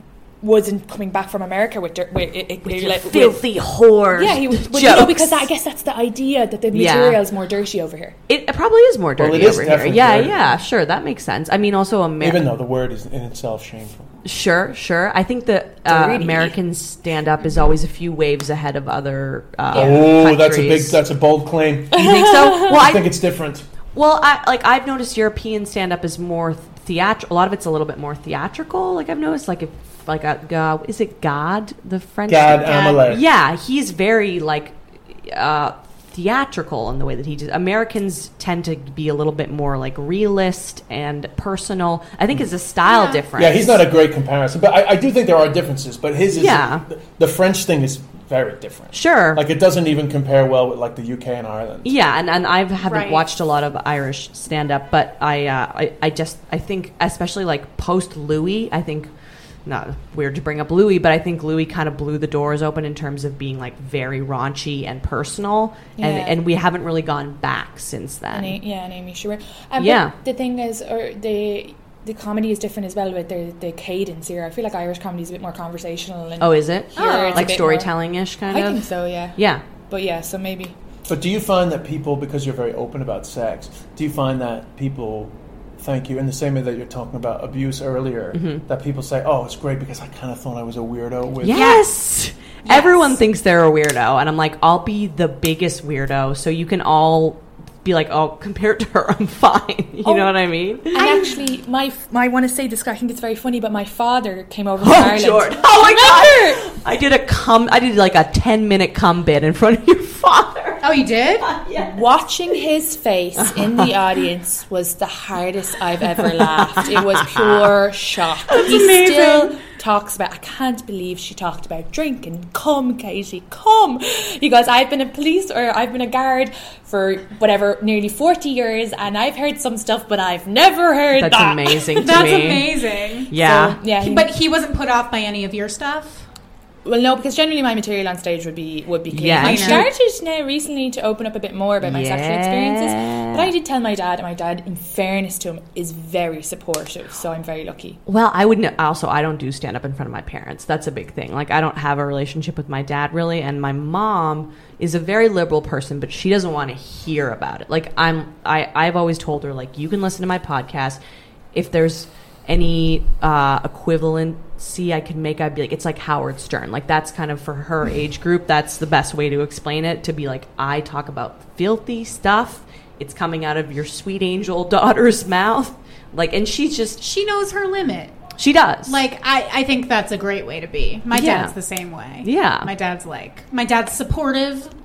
wasn't coming back from America with dir- with, it, with it, your like, filthy whore. yeah, he was. jokes. Well, you know, because I guess that's the idea that the Yeah. material is more dirty over here. it, it probably is more dirty Well, it is over here. definitely Yeah, dirty. yeah, sure, that makes sense. I mean, also America. Even though the word is in itself shameful. Sure, sure. I think that uh, Dirty. American stand-up is always a few waves ahead of other. Uh, Oh, that's a big, countries. that's a bold claim. You think so? Well, I I think it's different. Well, I, like I've noticed European stand-up is more theatrical. A lot of it's a little bit more theatrical. Like I've noticed, like if like a, uh, is it God, the French? Gad Elmaleh. Yeah, he's very like uh, theatrical in the way that he does. Americans tend to be a little bit more like realist and personal. I think it's a style Yeah. difference. Yeah, he's not a great comparison, but I, I do think there are differences. But his is Yeah. the, the French thing is very different. Sure. Like it doesn't even compare well with like the U K and Ireland. Yeah, and, and I haven't Right. watched a lot of Irish stand up, but I, uh, I I just I think especially like post Louis, I think not weird to bring up Louis, but I think Louis kind of blew the doors open in terms of being like very raunchy and personal, Yeah. and and we haven't really gone back since then. And A- yeah, and Amy Schumer. Um, Yeah. but the thing is, or the the comedy is different as well with the the cadence here. I feel like Irish comedy is a bit more conversational. And Oh, is it here it's a like bit storytelling ish more- kind I of? think so. Yeah. Yeah. But yeah, so maybe. But do you find that people, because you're very open about sex, do you find that people thank you in the same way that you're talking about abuse earlier? Mm-hmm. That people say, "Oh, it's great because I kind of thought I was a weirdo." With Yes. Everyone thinks they're a weirdo, and I'm like, I'll be the biggest weirdo, so you can all be like, oh, compared to her, I'm fine. You Oh. know what I mean? And actually, my I want to say this. I think it's very funny, but my father came over from Oh, Ireland. Jordan. Oh my god! I did a cum. I did like a ten minute cum bit in front of your father. Oh, you did? Watching his face in the audience was the hardest I've ever laughed. It was pure shock. He amazing. still talks about, I can't believe she talked about drinking. Come, Katie, come. He goes, I've been a police or I've been a guard for whatever, nearly forty years, and I've heard some stuff, but I've never heard That's that. amazing to That's me. amazing. Yeah. So, yeah, he- But he wasn't put off by any of your stuff? Well, no, because generally my material on stage would be would be clean. Yeah, I and started now recently to open up a bit more about my sexual experiences, Yeah. but I did tell my dad, and my dad, in fairness to him, is very supportive. So I'm very lucky. Well, I would not also I don't do stand up in front of my parents. That's a big thing. Like I don't have a relationship with my dad really, and my mom is a very liberal person, but she doesn't want to hear about it. Like I'm I I've always told her like you can listen to my podcast if there's any uh, equivalency I could make, I'd be like, it's like Howard Stern. Like that's kind of for her age group. That's the best way to explain it. To be like, I talk about filthy stuff. It's coming out of your sweet angel daughter's mouth. Like, and she's just, She knows her limit. she does. Like, I, I think that's a great way to be. My Yeah. dad's the same way. Yeah. My dad's like, my dad's supportive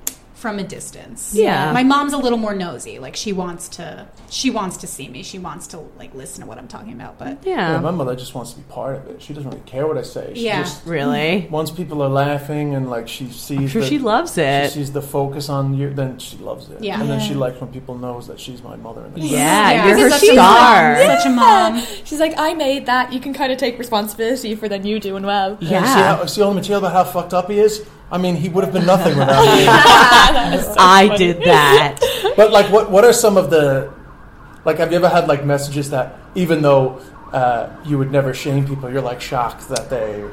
from a distance. Yeah. My mom's a little more nosy. Like she wants to she wants to see me. She wants to like listen to what I'm talking about. But Yeah. Yeah, my mother just wants to be part of it. She doesn't really care what I say. She Yeah. just, Really? once people are laughing and like she sees I'm sure the, she loves it. she sees the focus on you, then she loves it. Yeah. And then Yeah. she likes when people knows that she's my mother in the Yeah, Yeah, you're her such a star. mom. Such a mom. She's like, I made that. You can kind of take responsibility for then you doing well. Yeah. See, how, see all the material about how fucked up he is? I mean, he would have been nothing without me. I did that. But like, what what are some of the, like, have you ever had like messages that even though uh, you would never shame people, you're like shocked that they,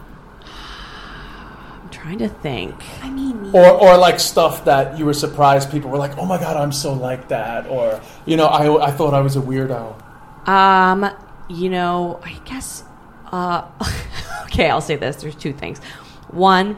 I'm trying to think. I mean, or or like stuff that you were surprised people were like, oh my god, I'm so like that, or you know, I I thought I was a weirdo. Um, you know, I guess. Uh, okay, I'll say this. There's two things. One,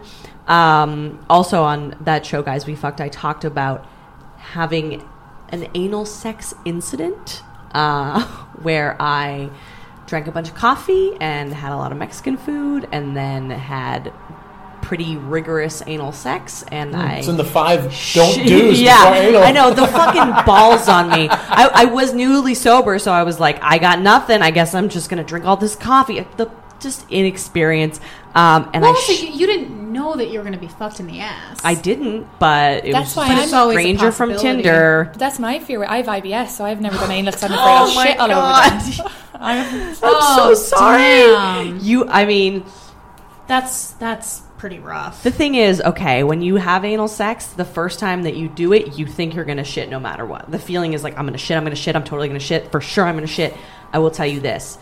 um, also on that show, Guys We Fucked, I talked about having an anal sex incident uh, where I drank a bunch of coffee and had a lot of Mexican food, and then had pretty rigorous anal sex, and I It's in the five don't do's yeah, before anal. I know, the fucking balls on me. I, I was newly sober, so I was like, I got nothing. I guess I'm just gonna drink all this coffee. The just inexperience, um, and well, I so sh- you, you didn't know that you were going to be fucked in the ass. I didn't, but it That's was why just I'm- a It's always a stranger from possibility. Tinder. That's my fear. I have I B S, so I've never done anal because I'm afraid Oh I'll my shit all God. over them. I'm, I'm Oh, so sorry. damn. You, I mean, That's that's pretty rough. the thing is, okay, when you have anal sex, the first time that you do it, you think you're going to shit no matter what. The feeling is like, I'm going to shit, I'm going to shit, I'm totally going to shit. For sure, I'm going to shit. I will tell you this.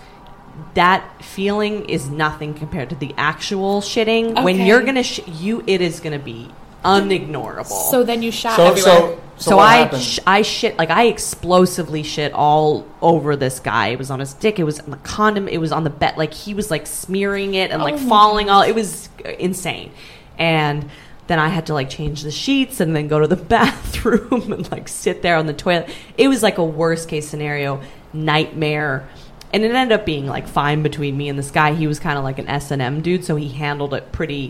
That feeling is nothing compared to the actual shitting. When Okay. you're going to sh- you, it is going to be unignorable. so then you shat So everywhere. so so, So what I, happened? sh- I shit, like I explosively shit all over this guy. It was on his dick. It was on the condom. It was on the bed. Like he was like smearing it and like falling all. It was insane. And then I had to like change the sheets and then go to the bathroom and like sit there on the toilet. It was like a worst case scenario nightmare. And it ended up being like fine between me and this guy. He was kind of like an S and M dude, so he handled it pretty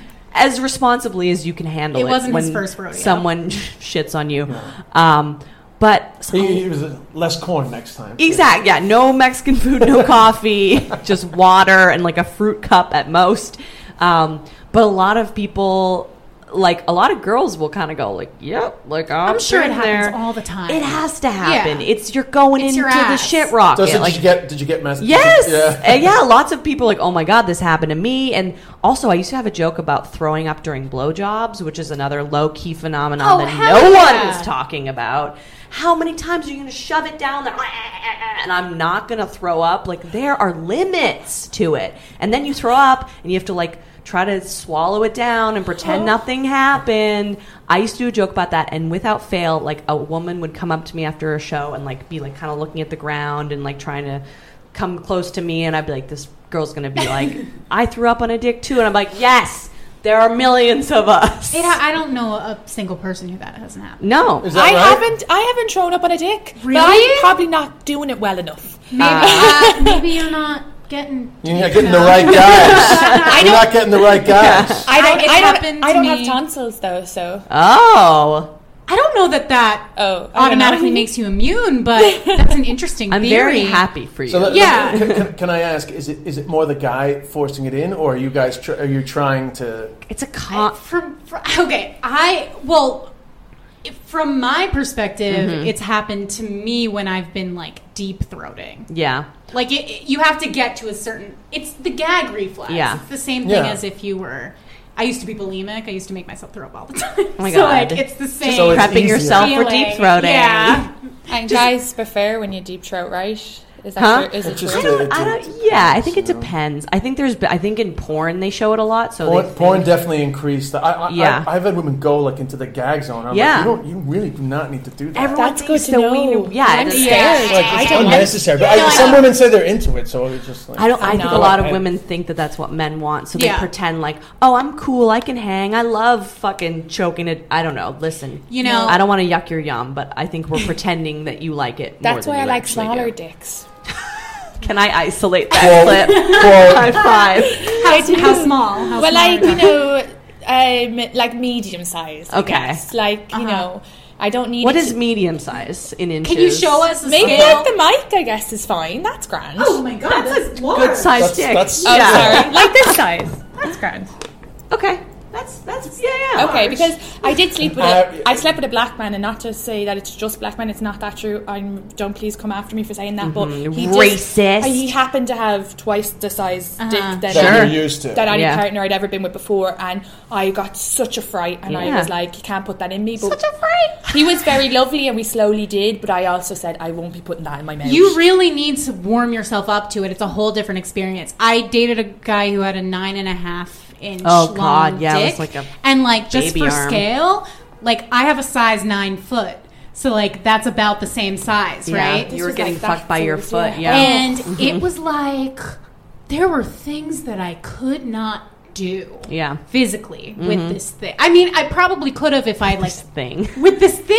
as responsibly as you can handle it. It wasn't when his first rodeo. someone shits on you. Um, but he, he was less corn next time. exact, yeah, no Mexican food, no coffee, just water and like a fruit cup at most. Um, but a lot of people, like a lot of girls, will kind of go like, "Yep, like I'm, I'm sure it in happens there." all the time. It has to happen. Yeah. It's you're going It's into your the ass. shit rocket. So, so like, did you get did you get messages? Yes. Yeah. And yeah, lots of people are like, oh my God, this happened to me. And also, I used to have a joke about throwing up during blowjobs, which is another low key phenomenon Oh, that hell no yeah. one is talking about. How many times are you going to shove it down there? And I'm not going to throw up. Like, there are limits to it. And then you throw up and you have to, like, try to swallow it down and pretend nothing happened. I used to do a joke about that, and without fail, like a woman would come up to me after a show and like be like kind of looking at the ground and like trying to come close to me, and I'd be like, this girl's gonna be like, I threw up on a dick too, and I'm like, yes, there are millions of us. It ha- I don't know a single person who that hasn't happened. No. Is that I right? haven't I haven't thrown up on a dick. Really? But I'm probably not doing it well enough. Maybe uh, maybe you're not getting. You're not getting the right guys. You're not getting the right guys. I don't I- it I happened don't, to I don't me. have tonsils though, so Oh. I don't know that that oh I don't automatically know. makes you immune, but that's an interesting I'm theory. very happy for you. So let- Yeah. let- can, can, can I ask? Is it is it more the guy forcing it in, or are you guys tr- are you trying to? it's a con. From, from okay, I well, if- from my perspective, Mm-hmm. it's happened to me when I've been like deep throating. Yeah. Like it, it- you have to get to a certain. It's the gag reflex. Yeah. It's the same thing Yeah. as if you were. I used to be bulimic. I used to make myself throw up all the time. Oh my so God. like it's the same. So it's Prepping easier. yourself for feeling. deep throating. Yeah. And guys prefer when you deep throat, right? Is that Huh? true? Is it It's just true? I don't, It's a- I don't, yeah, I think it depends. I think there's, I think in porn they show it a lot. So Porn, they porn think- definitely increased. I, I, Yeah. I, I've had women go like into the gag zone. I'm Yeah. like, you don't, you really do not need to do that. Everyone That's thinks good to that we- know. yeah, I'm it's- scared. Yeah. Like, I it's don't unnecessary. But I, some women say they're into it, so it's just like I don't. I, I think a know. lot of I- women think that that's what men want, so they Yeah. pretend like, "Oh, I'm cool. I can hang. I love fucking choking it." I don't know. Listen, You know- I don't want to yuck your yum, but I think we're pretending that you like it. more That's than why I you like actually smaller do. dicks. Can I isolate that Quote, clip? quote, High five. How, how small? How Well, small like are you know, Um, like medium size. I Okay. guess. Like you Uh-huh. know, I don't need. What it is to- medium size in inches? Can you show us a Maybe scale? like the mic, I guess, is fine. That's grand. Oh my god, that's, large. Good size That's- dick. that's- Oh, yeah. sorry. Like this size. That's grand. Okay. That's that's yeah yeah. Okay, because I did sleep with Uh, a, I slept with a black man, and not to say that it's just black men. It's not that true. I'm don't please come after me for saying that. But he just, Racist. he happened to have twice the size Uh-huh. dick that, That Sure. you're used to. that any Yeah. partner I'd ever been with before, and I got such a fright, and I Yeah. was like, you can't put that in me. But such a fright. He was very lovely, and we slowly did. But I also said I won't be putting that in my mouth. You really need to warm yourself up to it. It's a whole different experience. I dated a guy who had a nine and a half inch Oh, long God, yeah, it dick, was like a and like just baby for arm. scale, like I have a size nine foot, so like that's about the same size, Yeah. right? You were was getting like fucked that by your size, foot. yeah. Yeah. And Mm-hmm. it was like there were things that I could not do Yeah. physically Mm-hmm. with this thing. I mean, I probably could have if I like This thing. with this thing.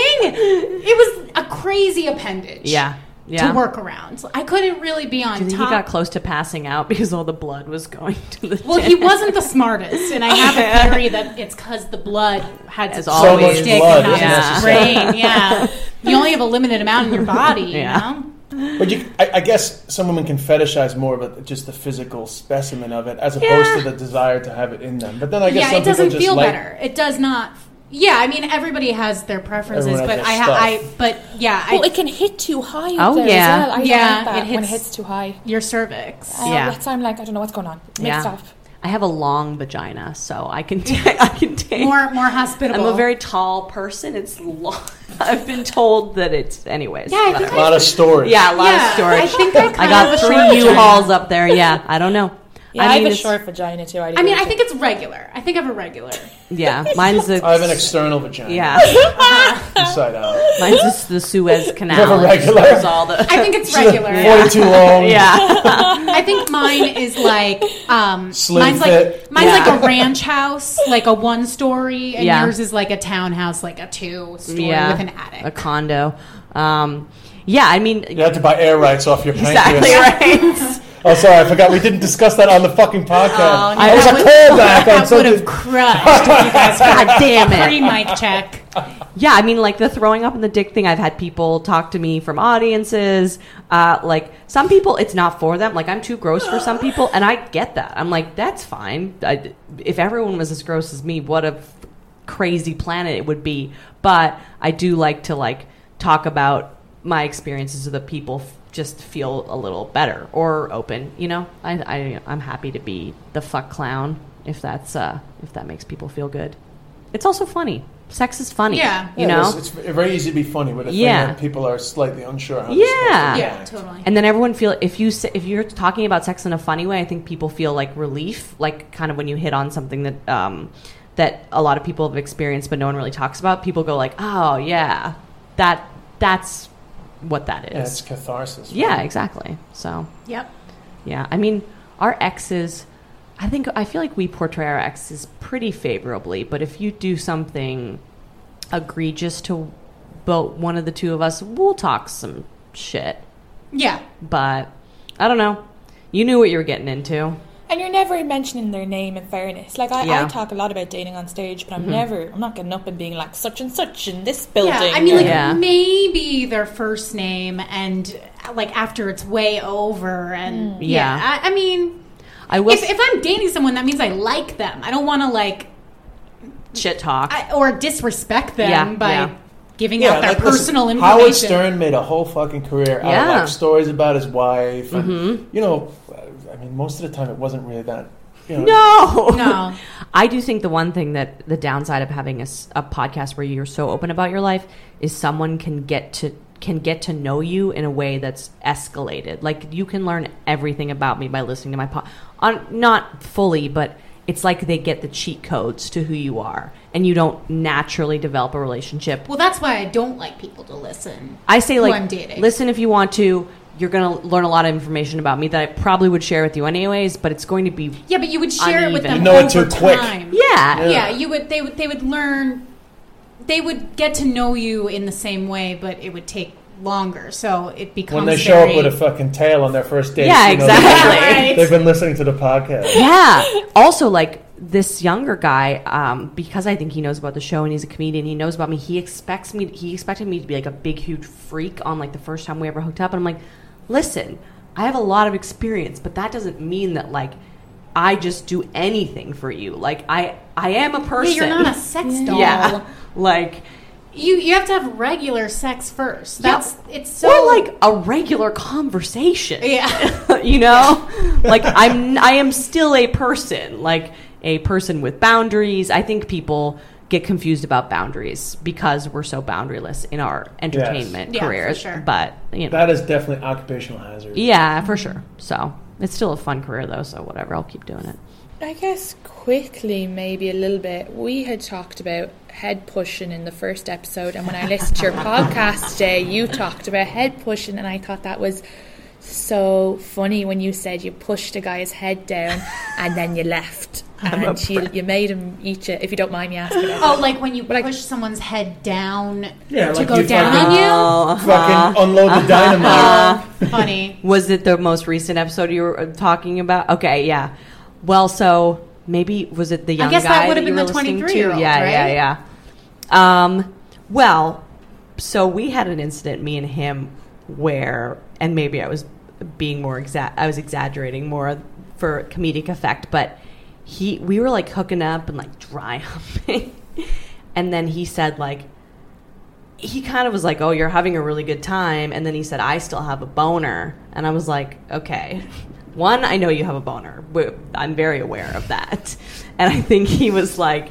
It was a crazy appendage. Yeah. Yeah. To work around. So I couldn't really be on Do you think top. he got close to passing out because all the blood was going to the Well, he wasn't the smartest, and I have a theory that it's because the blood had As to always. so much stick blood and not is his necessary. brain. Yeah, you only have a limited amount in your body. You Yeah. know. But you, I, I guess some women can fetishize more of it, just the physical specimen of it, as opposed Yeah. to the desire to have it in them. But then I guess Yeah, some it people doesn't just feel like, better. It does not. Yeah, I mean everybody has their preferences, Everyone has but their I, ha- stuff. I, but yeah, I, Well, it can hit too high. Oh, Up there yeah. as well. I don't Yeah, like that it when it hits- hits too high. your cervix. Uh, Yeah. That's why I'm like, I don't know what's going on. Mixed Yeah. up. I have a long vagina, so I can t- I can take More, more hospitable. I'm a very tall person. It's long. I've been told that it's anyways. Yeah, I think whatever. a lot of storage. yeah, a lot Yeah, of storage. I think I kind I of got have a three short vagina. U-Hauls up there. Yeah, I don't know. Yeah, I, I mean, have a it's- short vagina too. I mean, I think it's regular. I think I have a regular. Yeah, mine's a I have an external vagina. yeah, Inside out. mine's just the Suez Canal. have a It regular? stores all the I think it's regular. forty-two long. yeah. I think mine is like um, Slim mine's fit. like mine's Yeah. like a ranch house, like a one story, and Yeah. yours is like a townhouse, like a two story yeah, with an attic. a condo. Um, yeah, I mean, You have to buy air rights off your pancreas. exactly right. Oh, sorry, I forgot. We didn't discuss that on the fucking podcast. Oh, no, I was a that would- callback on That would something. have crushed if you guys God damn it. pre mic check. Yeah, I mean, like the throwing up in the dick thing, I've had people talk to me from audiences. Uh, like, some people, it's not for them. Like, I'm too gross for some people, and I get that. I'm like, that's fine. I, if everyone was as gross as me, what a f- crazy planet it would be. But I do like to, like, talk about my experiences so that people f- just feel a little better or open, you know? I, I, I'm happy to be the fuck clown if that's uh, if that makes people feel good. It's also funny. Sex is funny. Yeah. You Yeah, know? it's, it's very easy to be funny with a Yeah. thing that people are slightly unsure how Yeah. they're supposed to Yeah, react. totally. And then everyone feel if you say, if you're talking about sex in a funny way, I think people feel like relief, like kind of when you hit on something that um, that a lot of people have experienced but no one really talks about. People go like, "Oh yeah, that that's what that Yeah, it's is." catharsis. Yeah, exactly. So Yep. yeah, I mean, our exes. I think I feel like we portray our exes pretty favorably, but if you do something egregious to both one of the two of us, we'll talk some shit. Yeah. But I don't know. You knew what you were getting into. And you're never mentioning their name, in fairness. Like, I, Yeah. I talk a lot about dating on stage, but I'm never, I'm not getting up and being like, such and such in this building. Yeah, I mean, like Yeah. maybe their first name, and like after it's way over, and yeah, Yeah. I, I mean, I will if, if I'm dating someone, that means I like them. I don't want to like shit talk. I, or disrespect them Yeah, by yeah. giving Yeah, out their like, listen, personal Howard information. Stern made a whole fucking career out Yeah. of like stories about his wife, and Mm-hmm. you know, I mean, most of the time it wasn't really that. You know, no, No. I do think the one thing that the downside of having a, s- a podcast where you're so open about your life is someone can get to can get to know you in a way that's escalated. Like you can learn everything about me by listening to my pod. On not fully, but it's like they get the cheat codes to who you are, and you don't naturally develop a relationship. Well, that's why I don't like people to listen. I say, who like, I'm dating. listen if you want to. You're going to learn a lot of information about me that I probably would share with you anyways, but it's going to be... Yeah, but you would share it with Uneven. them You know it over too quick. time. Yeah. Yeah, you would. They would. They would learn. They would get to know you in the same way, but it would take longer. So it becomes when they show very, up with a fucking tail on their first date. Yeah, you know, exactly. they've, they've been listening to the podcast. Yeah. Also, like, this younger guy, um, because I think he knows about the show and he's a comedian, he knows about me. He expects me. He expected me to be like a big, huge freak on like the first time we ever hooked up. And I'm like, listen, I have a lot of experience, but that doesn't mean that like I just do anything for you. Like I, I am a person. Yeah, you're not a sex doll. Yeah, like. You you have to have regular sex first. That's yeah, it's so or like a regular conversation. Yeah, you know, like I'm I am still a person, like a person with boundaries. I think people get confused about boundaries because we're so boundaryless in our entertainment yes. careers. Yeah, for sure. But you know, that is definitely occupational hazard. Yeah, for sure. So it's still a fun career though. So whatever, I'll keep doing it. I guess quickly, maybe a little bit, we had talked about head pushing in the first episode, and when I listened to your podcast today, you talked about head pushing, and I thought that was so funny when you said you pushed a guy's head down and then you left and you, you made him eat it, if you don't mind me asking. Oh, like when you but push I, someone's head down yeah, to like go you down fucking, on you? Uh, fucking unload the dynamite. Uh, funny. Was it the most recent episode you were talking about? Okay, yeah. Well, so maybe was it the young I guess guy that would have you been were the listening to? twenty-three-year-old, Yeah, right? yeah, yeah. Um, well, so we had an incident, me and him, where, and maybe I was being more exa- I was exaggerating more for comedic effect, but he, we were like hooking up and like dry humping, and then he said like, he kind of was like, oh, you're having a really good time, and then he said, I still have a boner, and I was like, okay. One, I know you have a boner. I'm very aware of that. And I think he was like,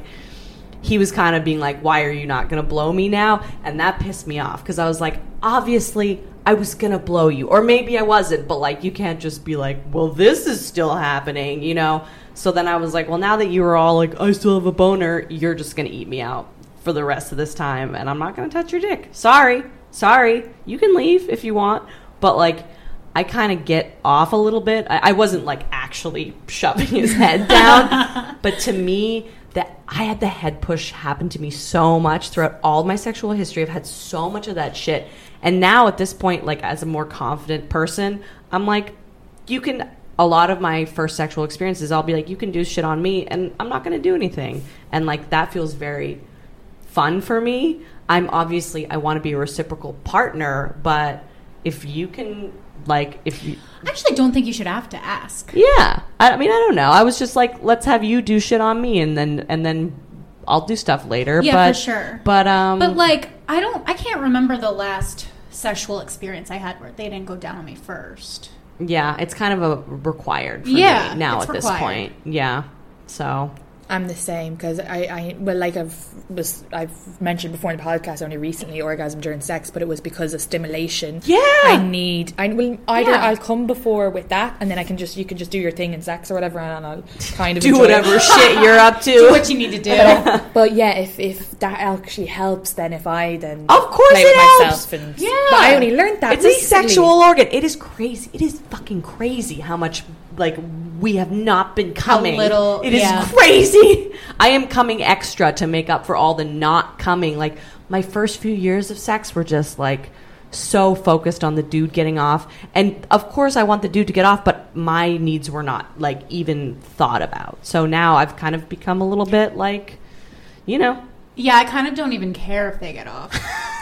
he was kind of being like, why are you not going to blow me now? And that pissed me off because I was like, obviously I was going to blow you. Or maybe I wasn't, but like, you can't just be like, well, this is still happening, you know? So then I was like, well, now that you were all like, I still have a boner, you're just going to eat me out for the rest of this time. And I'm not going to touch your dick. Sorry. Sorry. You can leave if you want. But like, I kind of get off a little bit. I, I wasn't like actually shoving his head down, but to me, that I had the head push happen to me so much throughout all my sexual history. I've had so much of that shit, and now at this point, like as a more confident person, I'm like, you can. A lot of my first sexual experiences, I'll be like, you can do shit on me, and I'm not going to do anything, and like that feels very fun for me. I'm obviously I want to be a reciprocal partner, but if you can. Like, if you... I actually don't think you should have to ask. Yeah. I, I mean, I don't know. I was just like, let's have you do shit on me, and then and then I'll do stuff later. Yeah, but, for sure. But, um... But, like, I don't... I can't remember the last sexual experience I had where they didn't go down on me first. Yeah, it's kind of a required for yeah, me now it's at this required. point. Yeah. So... I'm the same because I, I, well, like I've was I've mentioned before in the podcast, only recently orgasm during sex, but it was because of stimulation. Yeah, I need. I will either yeah. I'll come before with that, and then I can just you can just do your thing in sex or whatever, and I'll kind of do enjoy whatever it. shit you're up to. Do what you need to do. But, but yeah, if if that actually helps, then if I then of course play it with helps. myself and Yeah. but I only learned that It's recently. a sexual organ. It is crazy. It is fucking crazy how much like we have not been coming. How little, It is yeah. crazy. I am coming extra to make up for all the not coming. Like my first few years of sex were just like so focused on the dude getting off, and of course I want the dude to get off, but my needs were not like even thought about. So now I've kind of become a little bit like, you know. Yeah, I kind of don't even care if they get off.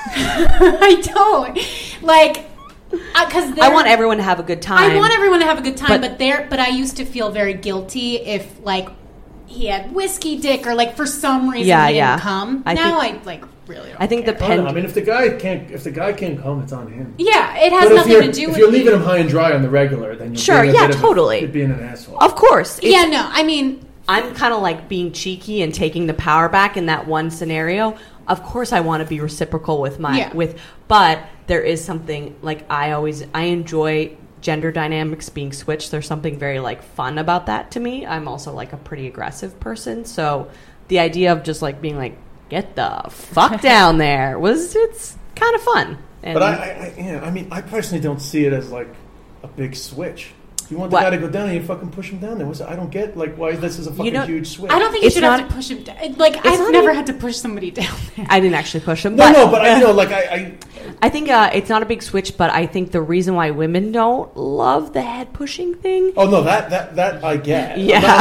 I don't. Like, because I want everyone to have a good time. I want everyone to have a good time, But- but there. But I used to feel very guilty if like he had whiskey dick or like for some reason Yeah, he yeah. didn't come. I now think- I like really don't I think care. the Oh, pen. no, I mean, if the guy can't, if the guy can't come, it's on him. Yeah, it has But if nothing you're, to do if with you're me. leaving him high and dry on the regular, then you're Sure, being a yeah, bit of a- totally. you're being an asshole. Of course. It's- Yeah, no, I mean, I'm kind of like being cheeky and taking the power back in that one scenario. Of course, I want to be reciprocal with my Yeah. with, but there is something like I always I enjoy gender dynamics being switched. There's something very like fun about that to me. I'm also like a pretty aggressive person, so the idea of just like being like get the fuck down there was it's kind of fun. And But I, I, I, yeah, I mean, I personally don't see it as like a big switch. You want the What? guy to go down, and you fucking push him down there. What's, I don't get like why this is a fucking know- huge switch. I don't think you It's should not- have to push him down. Like, I've not never even- had to push somebody down there. I didn't actually push him. No, but, no, but I you know, like I, I I think uh, it's not a big switch, but I think the reason why women don't love the head pushing thing. oh no, that that that I get. Yeah. I'm not, I'm not,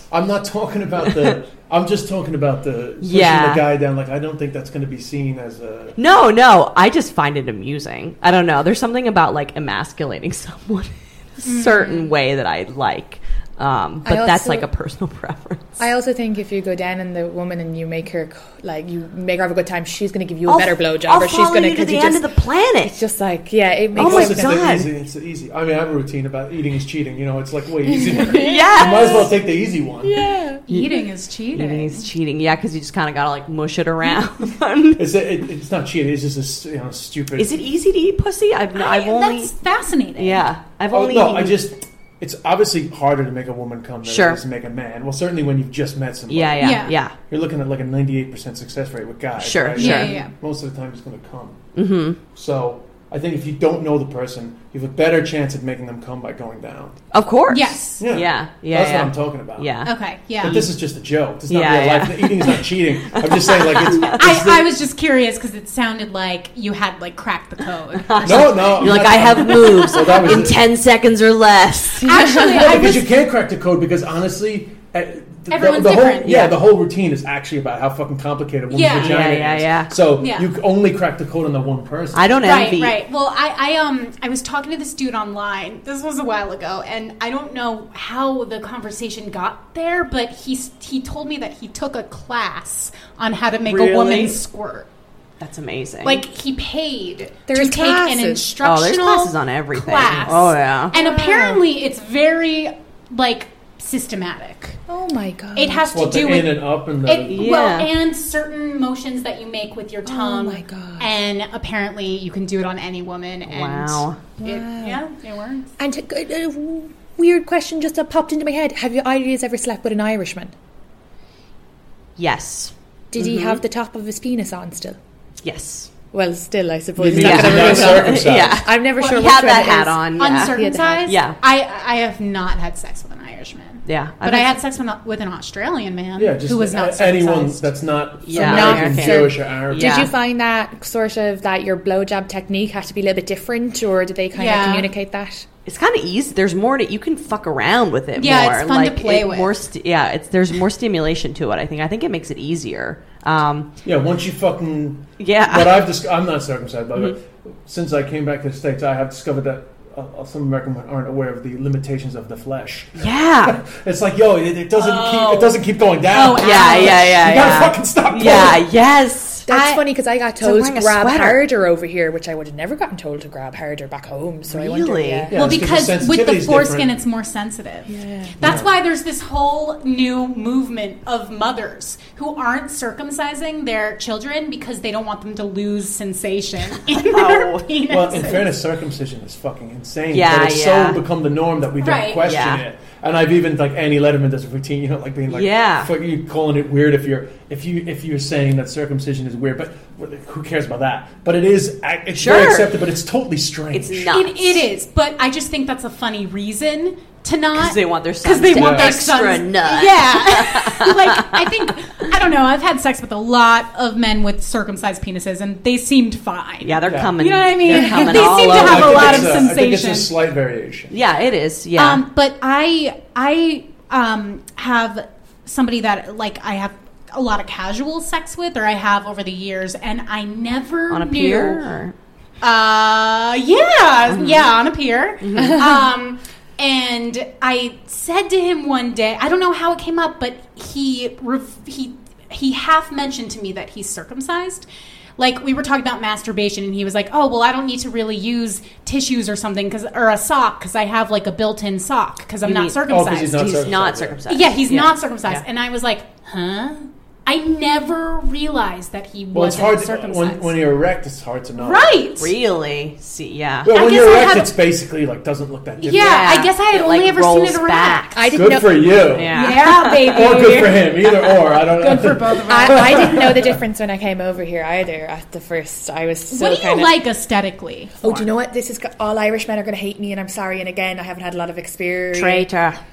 I'm not talking about the. I'm just talking about the pushing Yeah. the guy down. Like, I don't think that's going to be seen as a. No, no. I just find it amusing. I don't know. There's something about like emasculating someone in a certain way that I like. Um, but I that's also- like a personal preference. I also think if you go down on the woman and you make her like you make her have a good time, she's going to give you a I'll- better blowjob, I'll or she's follow going you to the you end just, of the planet. It's just like yeah, it makes Oh my sense. it's God. the easy. It's the easy. I mean, I have a routine about eating is cheating. You know, it's like way easier. Yeah. You might as well take the easy one. Yeah. Eating is cheating. Eating is cheating. Yeah, because you just kind of gotta like mush it around. It's a, it, it's not cheating. It's just a s- you know stupid. Is it easy to eat pussy? I've no, I've I- only That's fascinating. yeah. I've Oh only no! eaten- I just. It's obviously harder to make a woman come than Sure. it is to make a man. Well, certainly when you've just met somebody. yeah, yeah, Yeah. yeah. You're looking at like a ninety-eight percent success rate with guys. Sure, right? sure. Yeah, yeah, yeah. Most of the time, it's going to come. Mm-hmm. So I think if you don't know the person, you have a better chance of making them come by going down. Of course. Yes. Yeah, Yeah, yeah, That's yeah. what I'm talking about. Yeah. Okay. Yeah. But this is just a joke. It's not Yeah, real yeah. life. Eating is not cheating. I'm just saying, like, it's. it's I, the- I was just curious because it sounded like you had like cracked the code. no, no. You're like, I'm not- I have moves Well, that was in it. ten seconds or less. Actually, No, I because was. you can't crack the code because honestly, uh, the, Everyone's the, the whole different. yeah, Yeah. the whole routine is actually about how fucking complicated a woman's Yeah. vagina Yeah, yeah, is. yeah. So Yeah. you only crack the code on the one person. I don't Right, envy. right. Well, I, I um I was talking to this dude online. This was a while ago, and I don't know how the conversation got there, but he s- he told me that he took a class on how to make Really? a woman squirt. That's amazing. Like he paid There's to take an classes. instructional Oh, there's classes on everything. class. Oh, yeah. And apparently, it's very like systematic. Oh my god. It has to What, the do in with and up and the. It, Well, Yeah. and certain motions that you make with your tongue. my God. And apparently, you can do it on any woman. And Wow. It, yeah, it works. And a uh, weird question just that popped into my head. Have you either ever slept with an Irishman? yes. Did he have the top of his penis on still? Yes. Well, still, I suppose. You he's mean not he's gonna not ruin it. circumcised? Yeah. I'm never Well, sure he which had one that it hat is. on. Yeah. Uncircumcised? Yeah. I, I have not had sex with an Irishman. Yeah. But I had sex with, with an Australian man Yeah, just who was not a- anyone circumcised. that's not Yeah. American, Not- Jewish, or Arab. Yeah. Did you find that sort of that your blowjob technique had to be a little bit different, or did they kind Yeah. of communicate that? It's kind of easy. There's more to you can fuck around with it. Yeah, more. it's fun to like, play it with. More, st- yeah, it's there's more stimulation to it. I think. I think it makes it easier. Um, Yeah, once you fucking. Yeah. What I've dis- I'm not circumcised, by the way. Mm-hmm. Since I came back to the States, I have discovered that uh, some American women aren't aware of the limitations of the flesh. yeah. It's like, yo, it, it doesn't keep it doesn't keep going down. Oh, Yeah. Yeah. Yeah. You gotta Yeah. fucking stop. pulling. Yeah. Yes. That's I- funny because I got like told wearing to a grab sweater. harder over here, which I would have never gotten told to grab harder back home. So I wonder. Really? Yeah. Yeah, Well, it's 'cause the because with the sensitivity's foreskin, different. it's more sensitive. Yeah. That's why there's this whole new movement of mothers who aren't circumcising their children because they don't want them to lose sensation in their Oh. penis. Well, in fairness, circumcision is fucking insane. Yeah, but it's yeah. so become the norm that we don't Right. question Yeah. it. And I've even like Annie Letterman does a routine, you know, like being like, Yeah. fuck you calling it weird if you're if you if you're saying that circumcision is weird, but who cares about that? But it is it's very Sure. accepted, but it's totally strange. It's nuts. It, it is, but I just think that's a funny reason to not Because they want their because sons they to want be their extra sons. nut. Yeah, like I think I don't know. I've had sex with a lot of men with circumcised penises, and they seemed fine. Yeah, they're Yeah. coming. You know what I mean? They're coming They all seem to over. have I a think lot it's of I think it's a sensation. slight variation. Yeah, it is. Yeah. Um, but I I um have somebody that like I have a lot of casual sex with, or I have over the years, and I never on a knew. pier. Or? Uh, yeah, yeah, on a pier. Um, and I said to him one day, I don't know how it came up, but he rev- he he half mentioned to me that he's circumcised. Like we were talking about masturbation, and he was like, "Oh, well, I don't need to really use tissues or something, because or a sock, because I have like a built-in sock, because I'm You not need- circumcised." Oh, 'cause he's not He's circumcised, not yeah. circumcised. Yeah, he's Yeah. not circumcised, Yeah. and I was like, "Huh." I never realized that he Well, it's wasn't hard to, circumcised. when when you're erect. It's hard to know. right? Really? See, yeah. Well, I when guess you're I erect, had- it's basically like doesn't look that different. Yeah, Yeah. I guess I had It, only like, ever seen rolls it erect. back. I didn't Good know. for you. Yeah. Yeah, baby. Or good for him. Either or. I don't know. Good for both of us. I, I didn't know the difference when I came over here either. At the first, I was so what do you kind of like aesthetically? Oh, do you know what? This is all Irish men are going to hate me, and I'm sorry. And again, I haven't had a lot of experience. Traitor.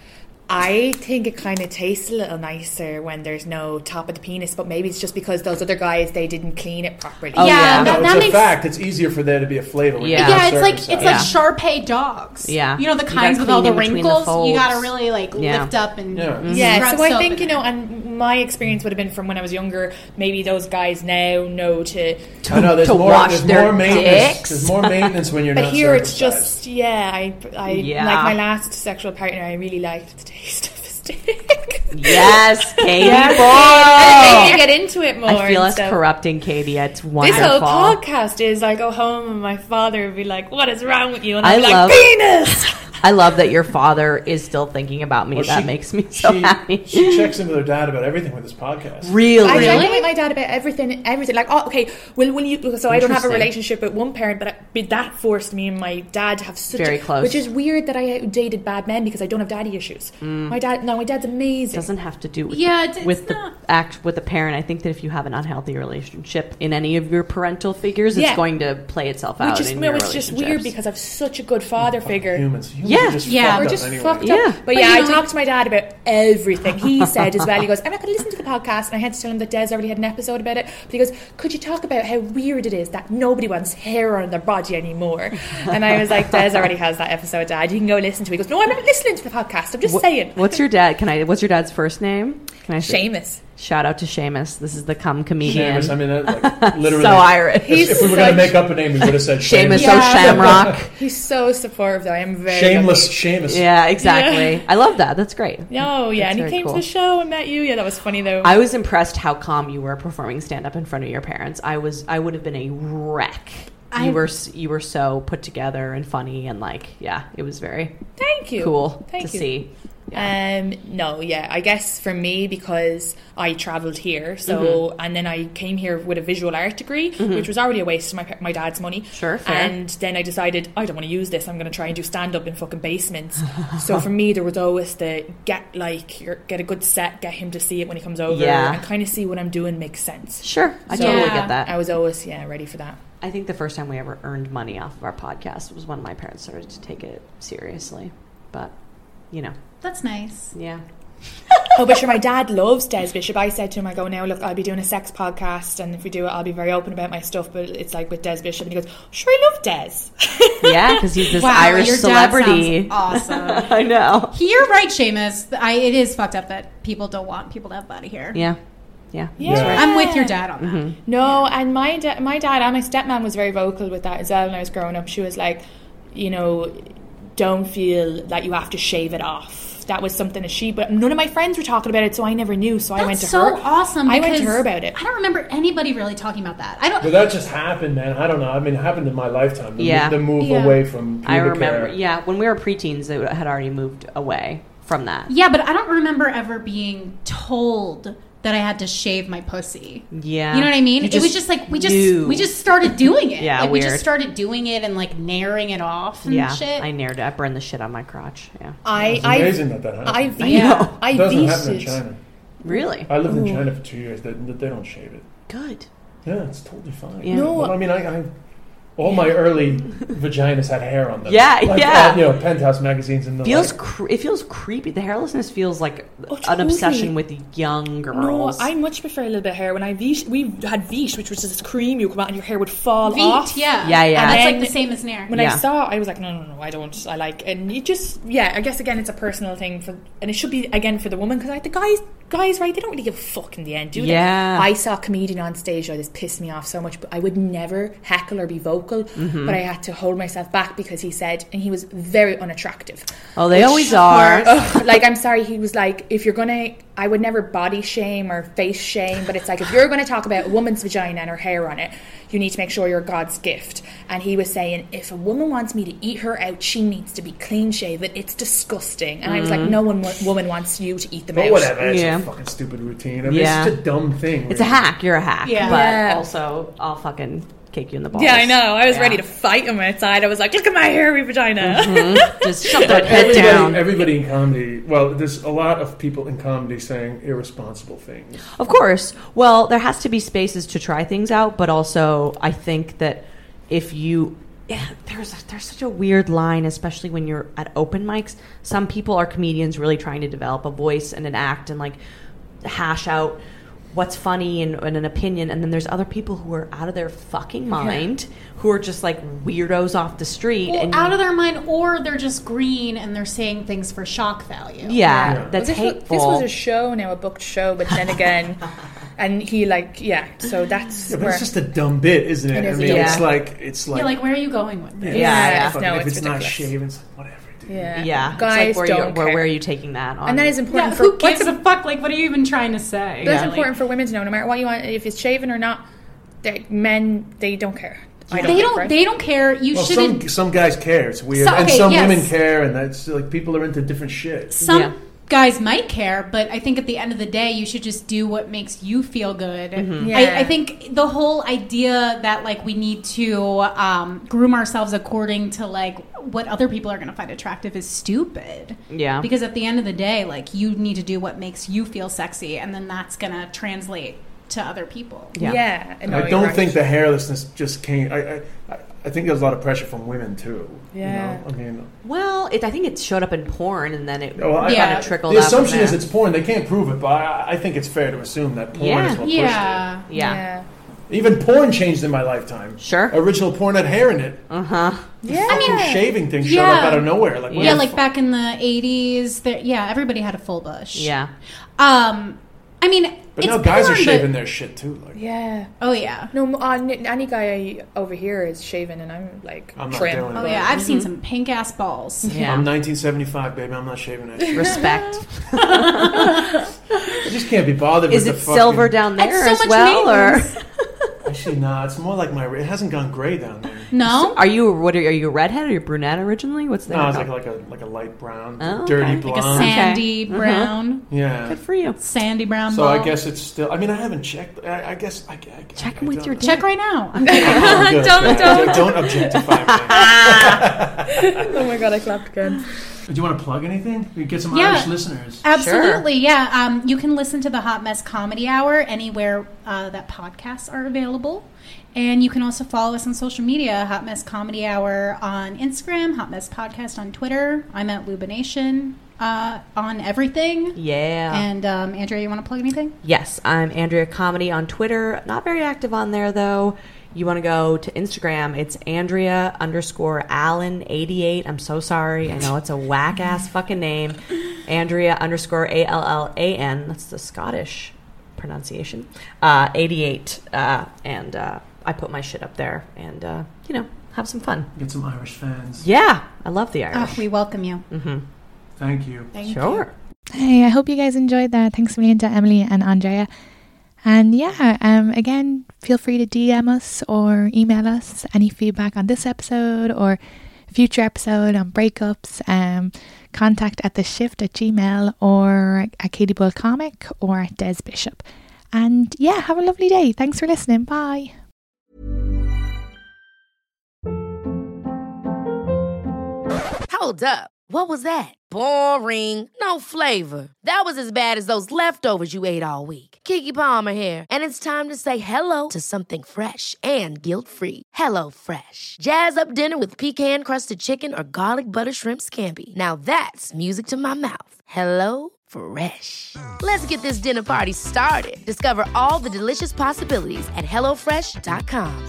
I think it kind of tastes a little nicer when there's no top of the penis, but maybe it's just because those other guys, they didn't clean it properly. Oh, yeah, yeah. that, No, that it's makes a fact. It's easier for there to be a flavor. when Yeah. you're Yeah, it's like it's circumcised. like Shar-Pei dogs. Yeah. You know the You kinds gotta with all the clean in between the wrinkles. You gotta folds. really like Yeah. lift up and Yeah. Yeah, rub so I soap think, in you know, it. and my experience would have been from when I was younger, maybe those guys now know to... I know there's to more. wash There's their more maintenance. dicks. There's more maintenance when you're But not here it's circumcised. just, yeah, I, I Yeah. like my last sexual partner, I really liked the taste of his dick. Yes, Katie And it boy. made me get into it more. I feel and us stuff. corrupting Katie. It's This wonderful. whole podcast is I go home and my father would be like, "What is wrong with you?" And I I'd be love- like, "Penis." I love that your father is still thinking about me. Well, that she- makes me so she, happy. She checks in with her dad about everything with this podcast. Really? I check Really? in with my dad about everything, everything. Like, oh, okay, well, will you? So I don't have a Interesting. relationship with one parent, but, I, but that forced me and my dad to have such Very a, close. which is weird that I dated bad men because I don't have daddy issues. My dad, no, my dad's amazing. Doesn't have to do with Yeah, it's- it's with the not- act with the parent. I think that if you have an unhealthy relationship in any of your parental figures, it's Yeah. going to play itself out. Which is in no, your it's just weird relationships. because I've such a good father figure. Humans. Humans Yeah. are just Yeah. fucked We're up just anyway. fucked Yeah. up. But, But yeah, you I know- talked to my dad about everything. He said as well, he goes, I'm not going to listen to the podcast. And I had to tell him that Des already had an episode about it. But he goes, could you talk about how weird it is that nobody wants hair on their body anymore? And I was like, Des already has that episode, Dad. You can go listen to it. He goes, no, I'm not listening to the podcast. I'm just What- saying. What's your dad? Can I? What's your dad's first name? Can I say? Seamus. Shout out to Seamus. This is the cum comedian. Seamus, I mean, that, like, literally. So Irish. If, if we were going to make up a name, we would have said Seamus Seamus. Yeah. O'Shamrock. He's so supportive, though. I am very Shameless lucky. Seamus. Yeah, exactly. Yeah. I love that. That's great. Oh, yeah. That's And he very came cool. to the show and met you. Yeah, that was funny, though. I was impressed how calm you were performing stand up in front of your parents. I was. I would have been a wreck. I- You were. s- You were so put together and funny and like, yeah, it was very Thank you. cool Thank to you. see. Yeah. Um, no, yeah, I guess for me because I travelled here, so Mm-hmm. and then I came here with a visual art degree, which was already a waste of my pa- my dad's money. Sure, fair. And then I decided I don't want to use this. I'm going to try and do stand up in fucking basements. So for me, there was always the get like your, get a good set, get him to see it when he comes over, Yeah. and kind of see what I'm doing makes sense. Sure, I So totally Yeah. get that. I was always yeah ready for that. I think the first time we ever earned money off of our podcast was when my parents started to take it seriously. But, you know, That's nice. yeah. Oh, but sure, my dad loves Des Bishop. I said to him, I go, now, look, I'll be doing a sex podcast, and if we do it, I'll be very open about my stuff, but it's like with Des Bishop. And he goes, sure, I love Des. Yeah, because he's this Wow, Irish your dad celebrity. sounds awesome. I know. You're right, Seamus. I, it is fucked up that people don't want people to have body hair. Yeah. Yeah. Yeah. That's right. I'm with your dad on that. Mm-hmm. No, and my, da- my dad and my stepmom was very vocal with that as well when I was growing up. She was like, you know, don't feel that you have to shave it off. That was something that she, but none of my friends were talking about it, so I never knew. So I went to That's so her. awesome. I went to because her about it. I don't remember anybody really talking about that. I don't. But that just happened, man. I don't know. I mean, it happened in my lifetime. The, Yeah. the move Yeah. away from pubic I remember. hair. Yeah, when we were preteens, it had already moved away from that. Yeah, but I don't remember ever being told that I had to shave my pussy. Yeah. You know what I mean? You It was just just like we just knew. we just started doing it. Yeah, like we weird. just started doing it and like naring it off and Yeah, shit. I nared it. I burned the shit on my crotch. Yeah. I, It's I, amazing that that happened. I, It ve- know. I doesn't happen in vetoed. China. Really? I lived in China for two years. They, they don't shave it. Good. Yeah, it's totally fine. Yeah. No. Well, I mean, I, I all my early vaginas had hair on them. Yeah, Like, yeah. uh, you know, Penthouse magazines and the Feels like. cre- it feels creepy. The hairlessness feels like Oh, an totally. obsession with young No, girls. I much prefer a little bit of hair. When I Veet, we had Veet, which was this cream you come out and your hair would fall Veet, off. yeah. Yeah, yeah. And that's And like the same as nair. When Yeah. I saw, I was like, no, no, no, I don't. I like, and you just, yeah. I guess again, it's a personal thing for, and it should be again for the woman because like the guys, guys, right? They don't really give a fuck in the end, do they? Yeah. I saw a comedian on stage. Oh, this pissed me off so much, but I would never heckle or be vocal. Mm-hmm. But I had to hold myself back because he said, and he was very unattractive. oh, they Which- always are. Ugh, like, I'm sorry, he was like, if you're gonna, I would never body shame or face shame, but it's like, if you're gonna talk about a woman's vagina and her hair on it, you need to make sure you're God's gift. And he was saying, if a woman wants me to eat her out, she needs to be clean shaven. It's disgusting. And I was like, no one woman wants you to eat them But out. whatever, it's Yeah. a fucking stupid routine. I mean, Yeah. it's just a dumb thing. It's a hack. You're a hack. Yeah. But Yeah. also, I'll fucking kick you in the balls. Yeah, I know. I was Yeah. ready to fight him outside. I was like, look at my hairy vagina. Just shut that head Everybody, down. everybody in comedy, well, there's a lot of people in comedy saying irresponsible things. Of course. Well, there has to be spaces to try things out, but also I think that if you yeah, there's there's such a weird line, especially when you're at open mics. Some people are comedians really trying to develop a voice and an act and like hash out what's funny and, and an opinion, and then there's other people who are out of their fucking mind, yeah. who are just like weirdos off the street. Well, and out of their mind, or they're just green and they're saying things for shock value. Yeah, yeah. that's well, this hateful. Was, this was a show now, a booked show, but then again, and he like, yeah, so that's yeah, but where, it's just a dumb bit, isn't it? it is I mean, yeah. it's like, it's like... Yeah, like, where are you going with this? Yeah, yeah. Fucking, No, if it's it's not ridiculous. shaven, it's like, whatever. Yeah, yeah. Guys, it's like, where, don't you, where, care. where are you taking that on? And that is important. Yeah, for who gives what's a fuck? Like, what are you even trying to say? That's Yeah, important like, for women to know. No matter what you want, if it's shaven or not, they, men they don't care. I don't they think, don't. right? They don't care. You Well, shouldn't. some, some guys care. It's weird. So- and okay, some yes. women care, and that's like people are into different shit. Some Yeah. guys might care, but I think at the end of the day, you should just do what makes you feel good. Mm-hmm. Yeah. I, I think the whole idea that like we need to um, groom ourselves according to like what other people are going to find attractive is stupid. Yeah. Because at the end of the day, like you need to do what makes you feel sexy, and then that's going to translate to other people. Yeah. Yeah, And no, I you're don't right. think the hairlessness just came... I, I, I- I think there's a lot of pressure from women, too. Yeah. You know? I mean... Well, it, I think it showed up in porn, and then it Oh, I- Yeah. kind of trickled The out from assumption is there. it's porn. They can't prove it, but I, I think it's fair to assume that porn Yeah. is what pushed Yeah. Yeah. Yeah. it. Even porn changed in my lifetime. Sure. Original porn had hair in it. Uh-huh. Yeah. I mean, Shaving thing showed Yeah. up out of nowhere. Like, what Yeah, the like fu- back in the eighties, there, yeah, everybody had a full bush. Yeah. Um, I mean, But it's now guys porn, are shaving but- their shit, too. Like, Yeah. Oh yeah. No, uh, n- any guy over here is shaven, and I'm like I'm not trim. doing it. Oh yeah, I've seen some pink ass balls. Yeah. I'm nineteen seventy-five, baby. I'm not shaving that shit. Respect. I just can't be bothered Is with it the fucking... silver down there That's so as much well, or maintenance. Actually, nah, it's more like my... It hasn't gone gray down there. No, are you what are, are you a redhead or you brunette originally? What's that? No, it's like, like a like a light brown, Oh, dirty okay. blonde. like a sandy Okay. Uh-huh. brown, Yeah. Good for you. sandy brown. So ball. I guess it's still... I mean, I haven't checked. I, I guess... I, I, Check I, with I your don't- check right now. Oh, good. Don't- don't. Don't objectify Oh my god, I clapped again. me. Do you want to plug anything? We get some Yeah. Irish listeners. Absolutely, yeah. Um, you can listen to the Hot Mess Comedy Hour anywhere uh, that podcasts are available. And you can also follow us on social media, Hot Mess Comedy Hour on Instagram, Hot Mess Podcast on Twitter. I'm at Lubination uh, on everything. Yeah. And um, Andrea, you want to plug anything? Yes, I'm Andrea Comedy on Twitter. Not very active on there, though. You want to go to Instagram, it's Andrea underscore Allen eighty-eight. I'm so sorry. I know it's a whack-ass fucking name. Andrea underscore A L L A N. That's the Scottish pronunciation. Uh, eighty-eight. Uh, and uh, I put my shit up there and, uh, you know, have some fun. Get some Irish fans. Yeah, I love the Irish. Oh, we welcome you. Mm-hmm. Thank you. Thank Sure. Hey, I hope you guys enjoyed that. Thanks a million to Emily and Andrea. And yeah, um, again, feel free to D M us or email us any feedback on this episode or future episode on breakups. Um, contact at the shift at gmail or at Katie Bull Comic or at Des Bishop. And yeah, have a lovely day. Thanks for listening. Bye. Hold up. What was that? Boring. No flavor. That was as bad as those leftovers you ate all week. Keke Palmer here, and it's time to say hello to something fresh and guilt-free. Hello Fresh. Jazz up dinner with pecan-crusted chicken or garlic butter shrimp scampi. Now that's music to my mouth. Hello Fresh. Let's get this dinner party started. Discover all the delicious possibilities at hello fresh dot com.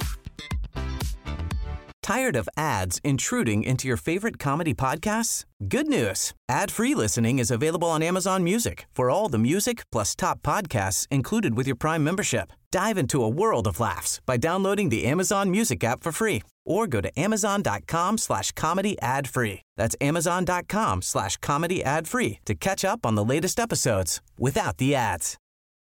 Tired of ads intruding into your favorite comedy podcasts? Good news. Ad-free listening is available on Amazon Music for all the music plus top podcasts included with your Prime membership. Dive into a world of laughs by downloading the Amazon Music app for free or go to amazon.com slash comedy ad free. That's amazon.com slash comedy ad free to catch up on the latest episodes without the ads.